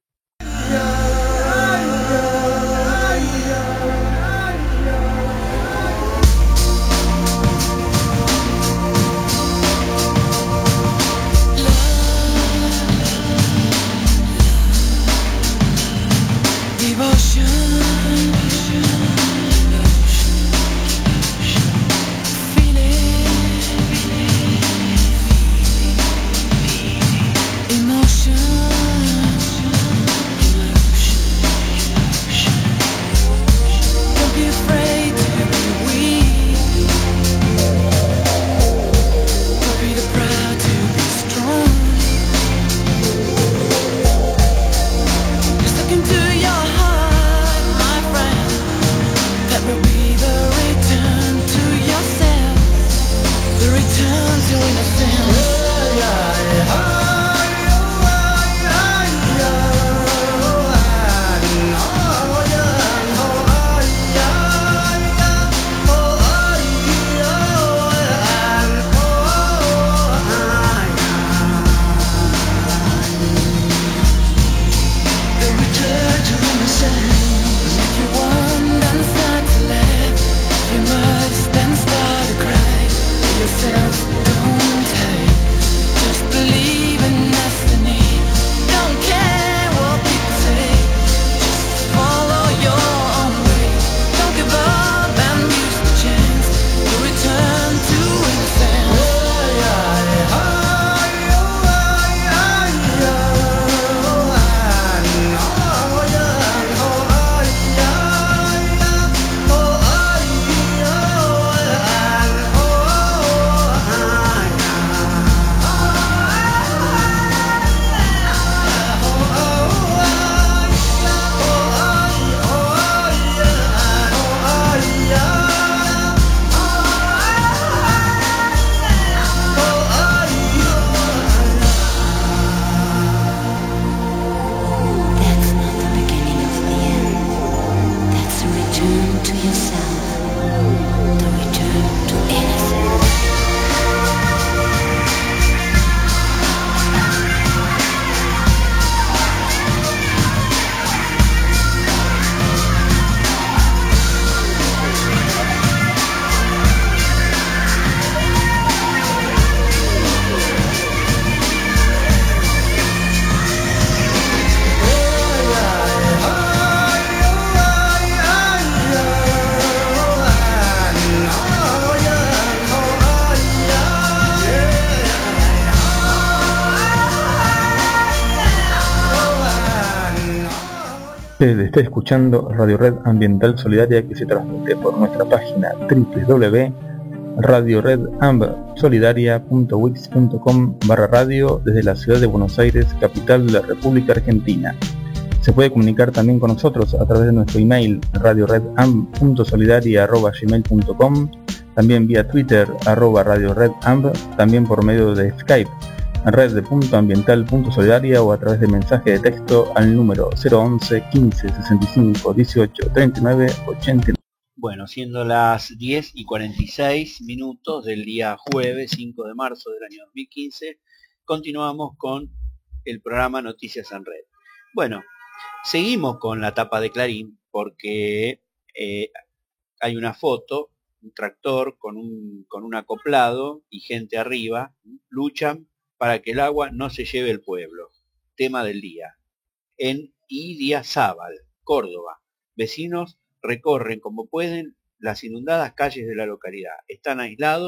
Usted está escuchando Radio Red Ambiental Solidaria, que se transmite por nuestra página doble u doble u doble u punto radio red amb solidaria punto wix punto com barra radio desde la ciudad de Buenos Aires, capital de la República Argentina. Se puede comunicar también con nosotros a través de nuestro email radio red amb punto solidaria arroba gmail punto com, también vía Twitter arroba radio red amb, también por medio de Skype red de punto ambiental punto solidaria o a través de mensaje de texto al número cero once quince sesenta y cinco dieciocho treinta y nueve ochenta y nueve. Bueno, siendo las diez y cuarenta y seis minutos del día jueves cinco de marzo del año dos mil quince, continuamos con el programa Noticias en Red. Bueno, seguimos con la tapa de Clarín porque eh, hay una foto, un tractor con un, con un acoplado y gente arriba, luchan para que el agua no se lleve el pueblo. Tema del día. En Idiazábal, Córdoba, vecinos recorren como pueden las inundadas calles de la localidad. Están aislados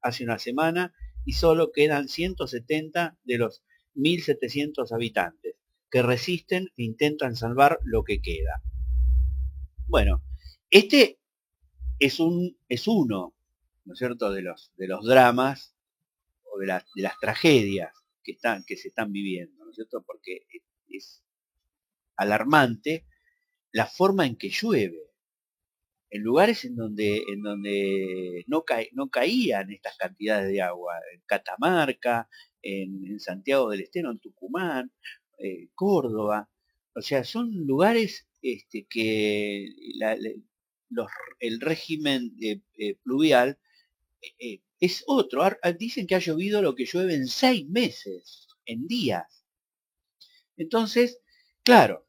hace una semana y solo quedan ciento setenta de los mil setecientos habitantes que resisten e intentan salvar lo que queda. Bueno, este es, un, es uno, ¿no es cierto?, de los, de los dramas o de, la, de las tragedias que, están, que se están viviendo, ¿no es cierto?, porque es, es alarmante la forma en que llueve. En lugares en donde, en donde no, ca, no caían estas cantidades de agua, en Catamarca, en, en Santiago del Estero, en Tucumán, eh, Córdoba, o sea, son lugares este, que la, la, los, el régimen eh, eh, pluvial eh, es otro. Dicen que ha llovido lo que llueve en seis meses, en días. Entonces, claro,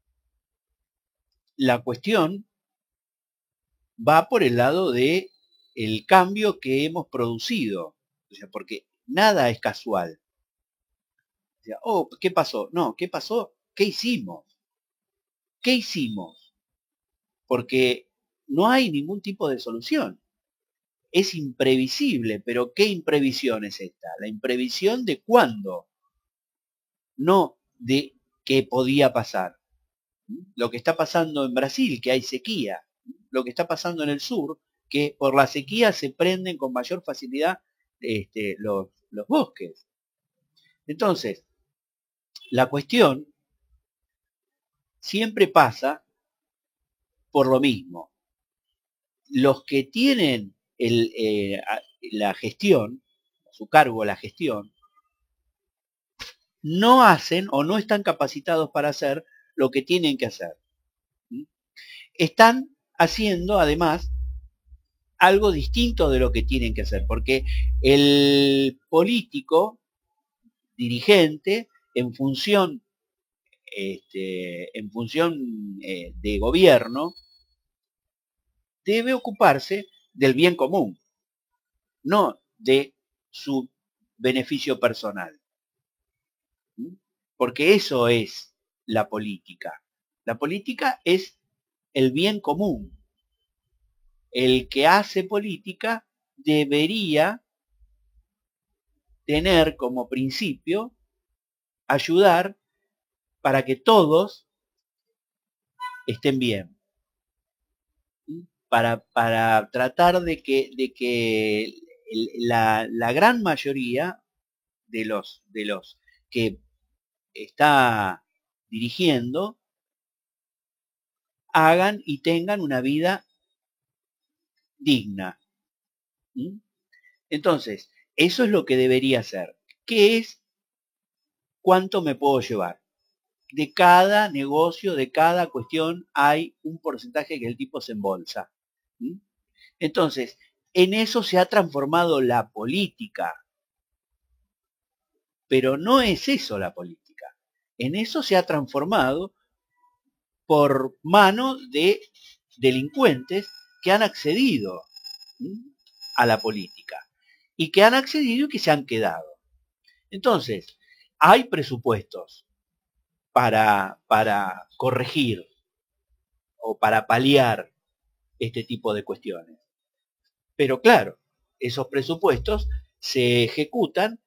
la cuestión va por el lado de el cambio que hemos producido, o sea, porque nada es casual. O sea, oh, ¿qué pasó? No, ¿qué pasó? ¿Qué hicimos? ¿Qué hicimos? Porque no hay ningún tipo de solución. Es imprevisible, pero ¿qué imprevisión es esta? La imprevisión de cuándo, no de qué podía pasar. Lo que está pasando en Brasil, que hay sequía, lo que está pasando en el sur, que por la sequía se prenden con mayor facilidad este, los, los bosques. Entonces, la cuestión siempre pasa por lo mismo. Los que tienen el, eh, la gestión, a su cargo la gestión, no hacen o no están capacitados para hacer lo que tienen que hacer. Están haciendo, además, algo distinto de lo que tienen que hacer, porque el político dirigente, en función, este, en función eh, de gobierno, debe ocuparse del bien común, no de su beneficio personal. Porque eso es la política. La política es el bien común. El que hace política debería tener como principio ayudar para que todos estén bien. Para, para tratar de que, de que la, la gran mayoría de los, de los que está dirigiendo hagan y tengan una vida digna. ¿Mm? Entonces, eso es lo que debería ser. ¿Qué es cuánto me puedo llevar? De cada negocio, de cada cuestión, hay un porcentaje que el tipo se embolsa. ¿Mm? Entonces, en eso se ha transformado la política. Pero no es eso la política. En eso se ha transformado por mano de delincuentes que han accedido a la política y que han accedido y que se han quedado. Entonces, hay presupuestos para, para corregir o para paliar este tipo de cuestiones. Pero claro, esos presupuestos se ejecutan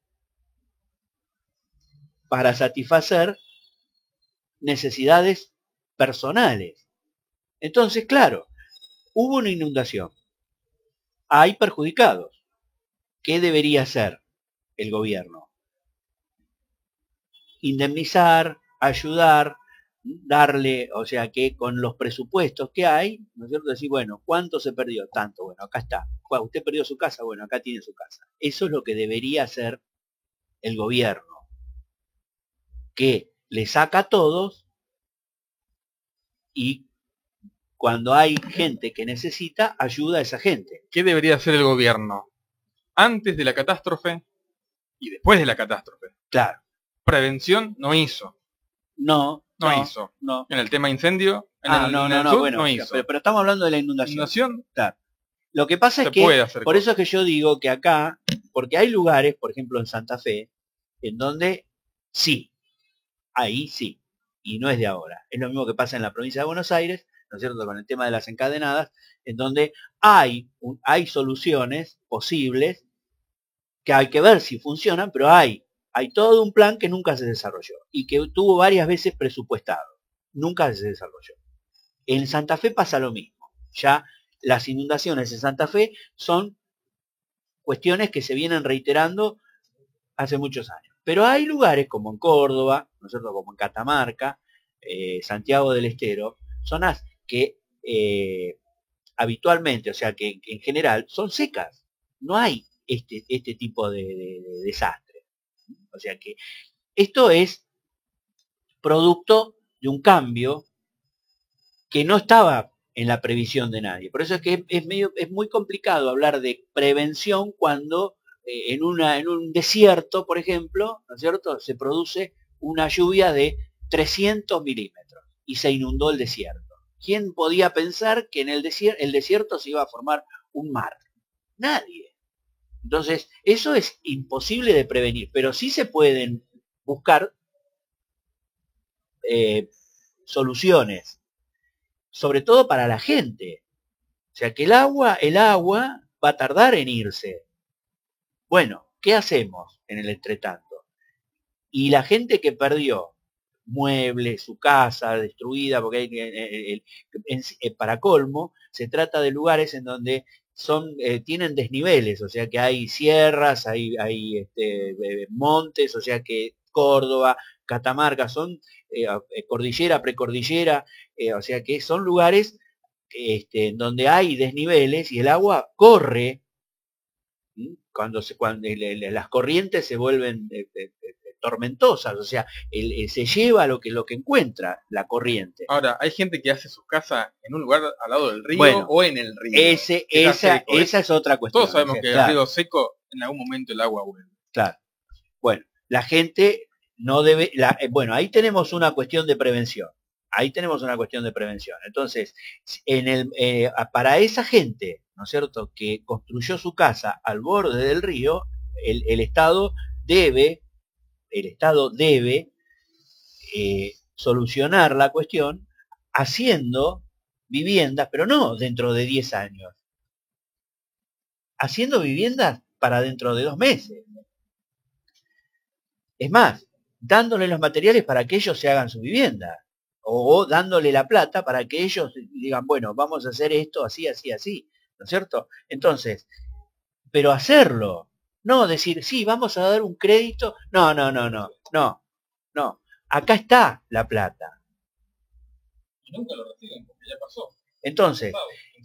para satisfacer necesidades personales. Entonces, claro, hubo una inundación. Hay perjudicados. ¿Qué debería hacer el gobierno? Indemnizar, ayudar, darle, o sea que con los presupuestos que hay, ¿no es cierto? Decir, bueno, ¿cuánto se perdió? Tanto, bueno, acá está. ¿Usted perdió su casa? Bueno, acá tiene su casa. Eso es lo que debería hacer el gobierno, que le saca a todos y cuando hay gente que necesita, ayuda a esa gente. ¿Qué debería hacer el gobierno? Antes de la catástrofe y después de la catástrofe. Claro. Prevención no hizo. No, no, no hizo. No. En el tema incendio, en ah, el, no, en no, el no, sur, bueno, no hizo. Pero, pero estamos hablando de la inundación. Inundación. Claro. Lo que pasa se es que, puede hacer por cosas. eso es que yo digo que acá, porque hay lugares, por ejemplo en Santa Fe, en donde sí, ahí sí, y no es de ahora. Es lo mismo que pasa en la provincia de Buenos Aires, ¿no es cierto?, con el tema de las encadenadas, en donde hay, hay soluciones posibles que hay que ver si funcionan, pero hay, hay todo un plan que nunca se desarrolló y que tuvo varias veces presupuestado. Nunca se desarrolló. En Santa Fe pasa lo mismo. Ya las inundaciones en Santa Fe son cuestiones que se vienen reiterando hace muchos años. Pero hay lugares como en Córdoba, ¿no es cierto?, como en Catamarca, eh, Santiago del Estero, zonas que eh, habitualmente, o sea que en general, son secas. No hay este, este tipo de, de, de desastre. O sea que esto es producto de un cambio que no estaba en la previsión de nadie. Por eso es que es, es, medio, es muy complicado hablar de prevención cuando eh, en, una, en un desierto, por ejemplo, ¿no es cierto?, se produce una lluvia de trescientos milímetros y se inundó el desierto. ¿Quién podía pensar que en el desierto, el desierto se iba a formar un mar? Nadie. Entonces, eso es imposible de prevenir, pero sí se pueden buscar eh, soluciones, sobre todo para la gente. O sea, que el agua, el agua va a tardar en irse. Bueno, ¿qué hacemos en el entretanto? Y la gente que perdió muebles, su casa destruida, porque hay, eh, eh, para colmo, se trata de lugares en donde son, eh, tienen desniveles, o sea que hay sierras, hay, hay este, eh, montes, o sea que Córdoba, Catamarca, son eh, cordillera, precordillera, eh, o sea que son lugares este, donde hay desniveles y el agua corre, ¿sí?, cuando, se, cuando las corrientes se vuelven eh, eh, tormentosas, o sea, el, el, se lleva lo que, lo que encuentra la corriente. Ahora, hay gente que hace su casa en un lugar al lado del río, bueno, o en el río. Ese, esa, seco, esa es otra cuestión. Todos sabemos, o sea, que claro, el río seco, en algún momento el agua vuelve. Claro. Bueno, la gente no debe, la, bueno, ahí tenemos una cuestión de prevención. Ahí tenemos una cuestión de prevención. Entonces, en el, eh, para esa gente, ¿no es cierto?, que construyó su casa al borde del río, el, el Estado debe, el Estado debe eh, solucionar la cuestión haciendo viviendas, pero no dentro de diez años, haciendo viviendas para dentro de dos meses. Es más, dándole los materiales para que ellos se hagan su vivienda. O dándole la plata para que ellos digan, bueno, vamos a hacer esto así, así, así. ¿No es cierto? Entonces, pero hacerlo. No decir, sí, vamos a dar un crédito. No, no, no, no, no, no. Acá está la plata. Y nunca lo reciben porque ya pasó. Entonces,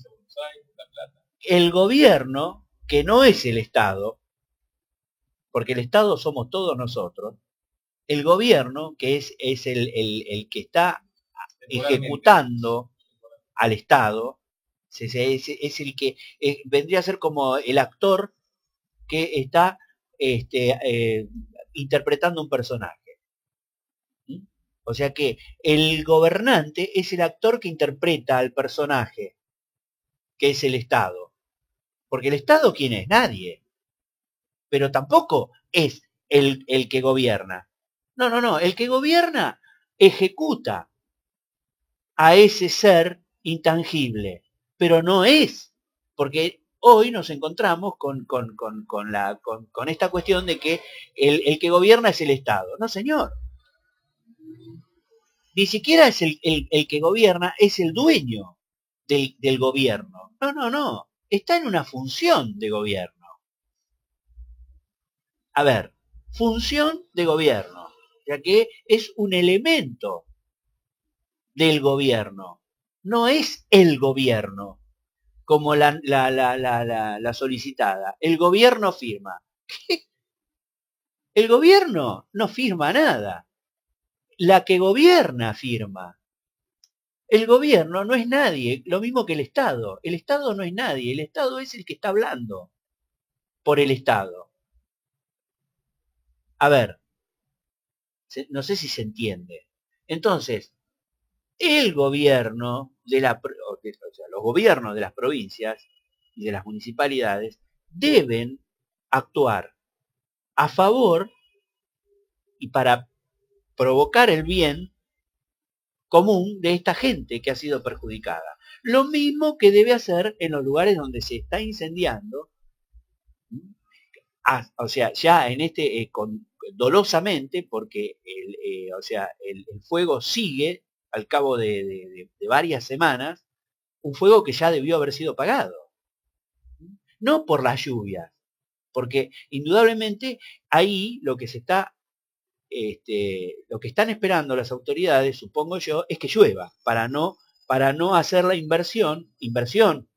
el gobierno, que no es el Estado, porque el Estado somos todos nosotros, el gobierno, que es, es el, el, el que está ejecutando al Estado, es, es, es el que es, vendría a ser como el actor que está este, eh, interpretando un personaje. ¿Mm? O sea que el gobernante es el actor que interpreta al personaje, que es el Estado. Porque el Estado, ¿quién es? Nadie. Pero tampoco es el, el que gobierna. No, no, no. El que gobierna ejecuta a ese ser intangible, pero no es, porque hoy nos encontramos con, con, con, con, la, con, con esta cuestión de que el, el que gobierna es el Estado. No, señor. Ni siquiera es el, el, el que gobierna, es el dueño del, del gobierno. No, no, no. Está en una función de gobierno. A ver, función de gobierno, ya que es un elemento del gobierno, no es el gobierno, como la, la, la, la, la, la solicitada. El gobierno firma. ¿Qué? El gobierno no firma nada. La que gobierna firma. El gobierno no es nadie, lo mismo que el Estado. El Estado no es nadie, el Estado es el que está hablando por el Estado. A ver, no sé si se entiende. Entonces, el gobierno de la, o sea, los gobiernos de las provincias y de las municipalidades deben actuar a favor y para provocar el bien común de esta gente que ha sido perjudicada. Lo mismo que debe hacer en los lugares donde se está incendiando, ah, o sea, ya en este, eh, con, dolosamente, porque el, eh, o sea, el, el fuego sigue al cabo de, de, de, de varias semanas, un fuego que ya debió haber sido apagado. No por las lluvias, porque indudablemente ahí lo que se está, este, lo que están esperando las autoridades, supongo yo, es que llueva, para no, para no hacer la inversión, inversión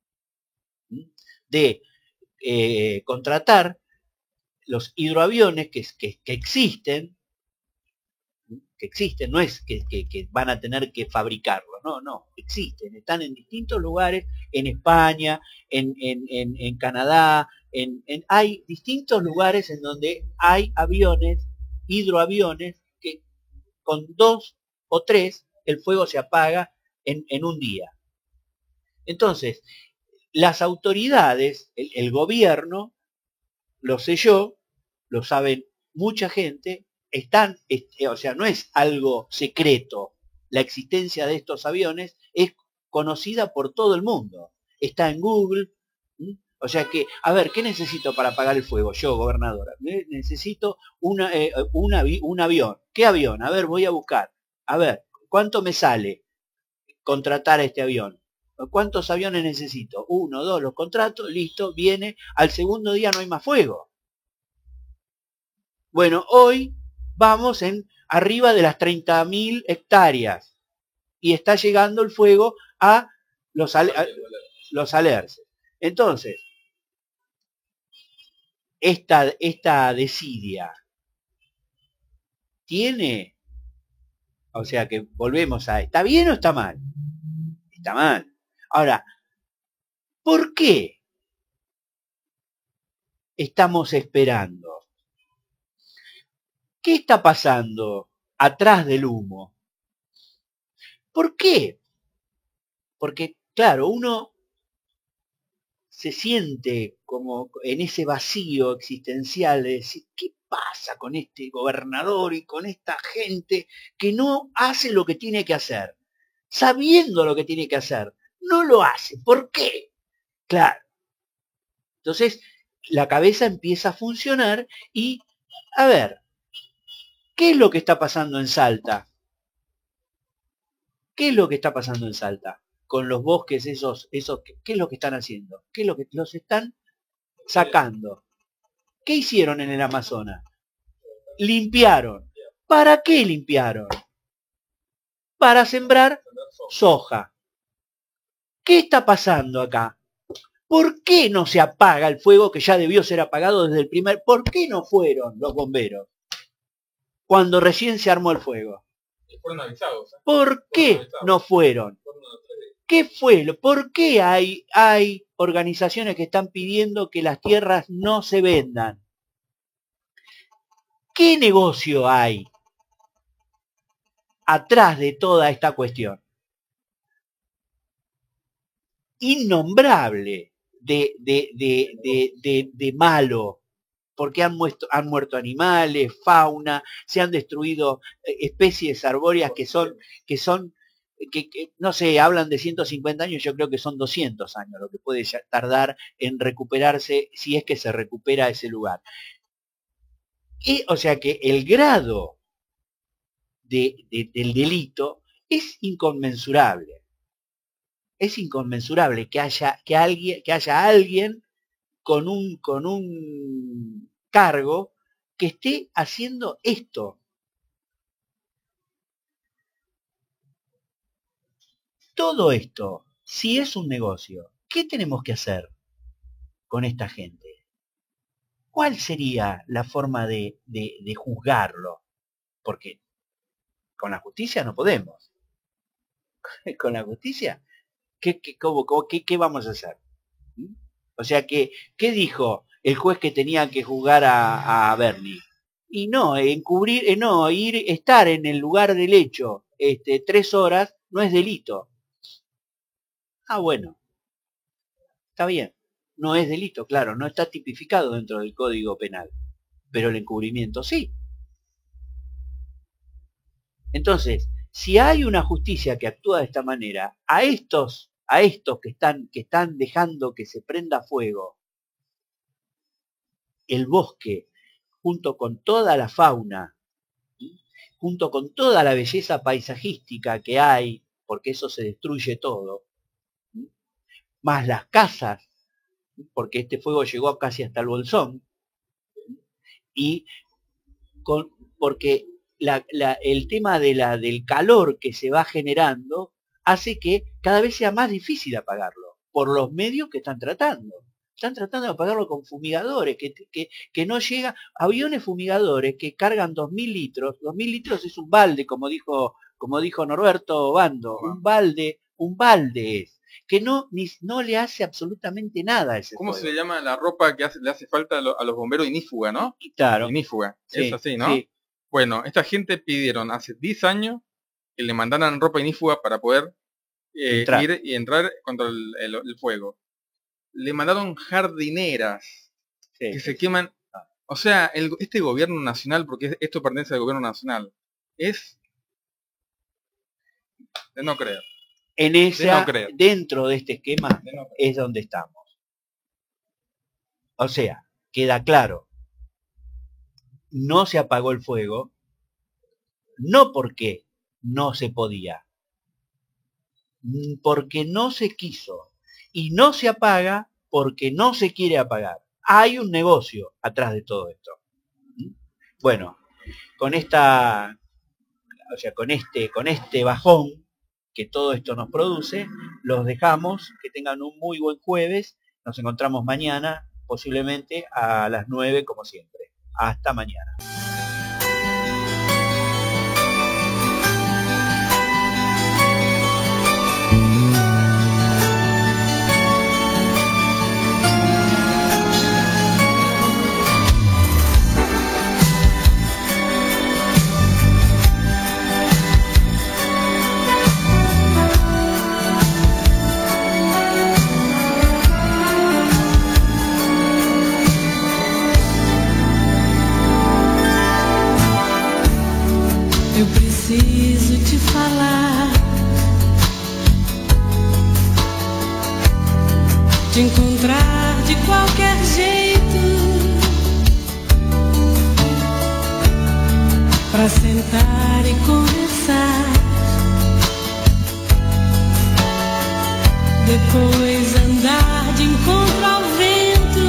de eh, contratar los hidroaviones que, que, que existen, que existen, no es que, que, que van a tener que fabricarlo, no, no, existen, están en distintos lugares, en España, en, en, en, en Canadá, en, en, hay distintos lugares en donde hay aviones, hidroaviones, que con dos o tres el fuego se apaga en, en un día. Entonces, las autoridades, el, el gobierno, lo sé yo, lo saben mucha gente, están, este, o sea, no es algo secreto. La existencia de estos aviones es conocida por todo el mundo. Está en Google. ¿Sí? O sea que, a ver, ¿qué necesito para apagar el fuego? Yo, gobernadora, necesito una, eh, una, un avión. ¿Qué avión? A ver, voy a buscar. A ver, ¿cuánto me sale contratar este avión? ¿Cuántos aviones necesito? Uno, dos, los contrato, listo, viene. Al segundo día no hay más fuego. Bueno, hoy vamos en arriba de las treinta mil hectáreas y está llegando el fuego a los, a, los alerces. Entonces, esta, esta desidia tiene, o sea que volvemos a, ¿está bien o está mal? Está mal. Ahora, ¿por qué estamos esperando? ¿Qué está pasando atrás del humo? ¿Por qué? Porque, claro, uno se siente como en ese vacío existencial de decir, ¿qué pasa con este gobernador y con esta gente que no hace lo que tiene que hacer? Sabiendo lo que tiene que hacer, no lo hace. ¿Por qué? Claro. Entonces, la cabeza empieza a funcionar y, a ver, ¿qué es lo que está pasando en Salta? ¿Qué es lo que está pasando en Salta? Con los bosques esos, esos, ¿qué es lo que están haciendo? ¿Qué es lo que los están sacando? ¿Qué hicieron en el Amazonas? Limpiaron. ¿Para qué limpiaron? Para sembrar soja. ¿Qué está pasando acá? ¿Por qué no se apaga el fuego que ya debió ser apagado desde el primer? ¿Por qué no fueron los bomberos cuando recién se armó el fuego? Fueron avisados, ¿eh? ¿Por qué no fueron? ¿Qué fue? ¿Por qué hay, hay organizaciones que están pidiendo que las tierras no se vendan? ¿Qué negocio hay atrás de toda esta cuestión? Innombrable de, de, de, de, de, de malo, porque han muerto, han muerto animales, fauna, se han destruido especies arbóreas que son, que son Que, que, no sé, hablan de ciento cincuenta años, yo creo que son doscientos años lo que puede tardar en recuperarse, si es que se recupera ese lugar. Y, o sea que el grado de, de, del delito es inconmensurable. Es inconmensurable que haya, que alguien, que haya alguien con un, con un cargo que esté haciendo esto. Todo esto, si es un negocio, ¿qué tenemos que hacer con esta gente? ¿Cuál sería la forma de, de, de juzgarlo? Porque con la justicia no podemos. Con la justicia, ¿qué, qué, cómo, cómo, qué, qué vamos a hacer? O sea, que, ¿qué dijo el juez que tenía que juzgar a, a Bernie? Y no, encubrir, eh, no, ir, estar en el lugar del hecho este, tres horas no es delito. Ah, bueno, está bien. No es delito, claro, no está tipificado dentro del Código Penal, pero el encubrimiento sí. Entonces, si hay una justicia que actúa de esta manera, a estos, a estos que están, que están dejando que se prenda fuego, el bosque, junto con toda la fauna, junto con toda la belleza paisajística que hay, porque eso se destruye todo, más las casas, porque este fuego llegó casi hasta el Bolsón, y con, porque la, la, el tema de la, del calor que se va generando hace que cada vez sea más difícil apagarlo, por los medios que están tratando. Están tratando de apagarlo con fumigadores, que, que, que no llega, aviones fumigadores que cargan dos mil litros, dos mil litros es un balde, como dijo, como dijo Norberto Bando, un balde, un balde es, que no, ni, no le hace absolutamente nada a ese ¿Cómo fuego. se le llama la ropa que hace, le hace falta a, lo, a los bomberos? Inífuga, ¿no? Claro. Inífuga, Sí, es así, ¿no? Sí. Bueno, esta gente pidieron hace diez años que le mandaran ropa inífuga para poder eh, Entrar. ir y entrar contra el, el, el fuego. Le mandaron jardineras Sí, que sí, se sí. queman. O sea, el, este gobierno nacional, porque esto pertenece al gobierno nacional, es de no creer. En De esa, no creer. dentro de este esquema, De no creer. es donde estamos. O sea, queda claro, no se apagó el fuego, no porque no se podía, porque no se quiso, y no se apaga porque no se quiere apagar. Hay un negocio atrás de todo esto. Bueno, con esta, o sea, con este, con este bajón que todo esto nos produce, los dejamos, que tengan un muy buen jueves, nos encontramos mañana, posiblemente a las nueve como siempre. Hasta mañana. Eu preciso te falar, te encontrar de qualquer jeito, pra sentar e conversar, depois andar de encontro ao vento.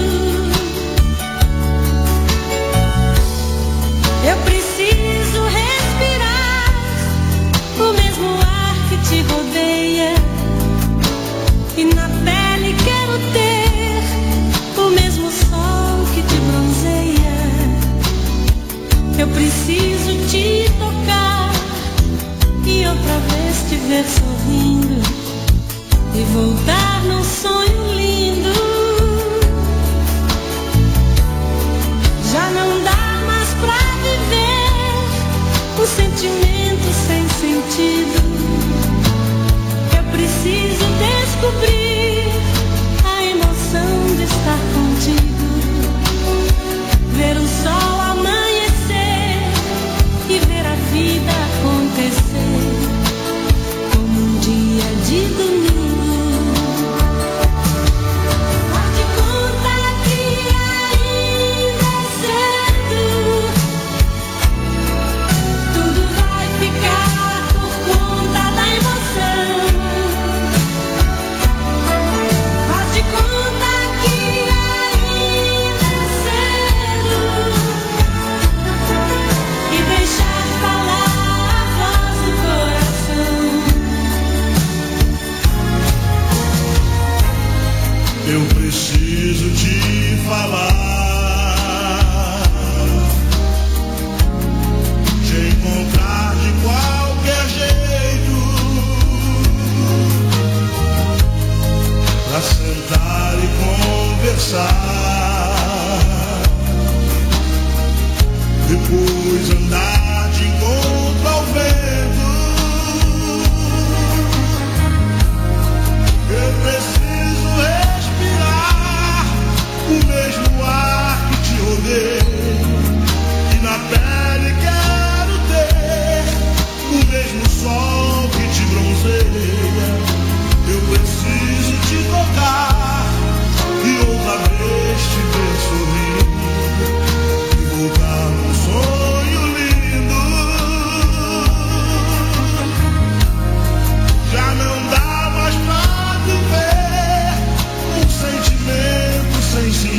Eu preciso respirar o mesmo ar que te rodeia, e na pele quero ter o mesmo sol que te bronzeia. Eu preciso te tocar e outra vez te ver sorrindo e voltar num sonho lindo. Já não dá mais pra viver um sentimento sem sentido. Eu preciso descobrir a emoção de estar contigo, ver o sol amanhecer e ver a vida acontecer como um dia de domingo. Faz de conta que ainda é cedo, tudo vai ficar por conta da emoção. Faz de conta que ainda é cedo e deixar falar a voz do coração. Eu preciso te falar, te encontrar de qualquer jeito, pra sentar e conversar, depois andar de encontro ao vento. Eu preciso respirar o mesmo ar que te rodeia, e na pele quero ter o mesmo sol que te bronzeia. Eu preciso te tocar e outra vez te ver sorrir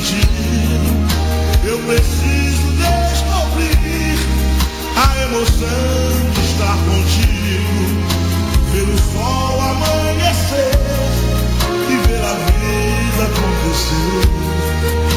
sentido. Eu preciso descobrir a emoção de estar contigo, ver o sol amanhecer e ver a vida acontecer.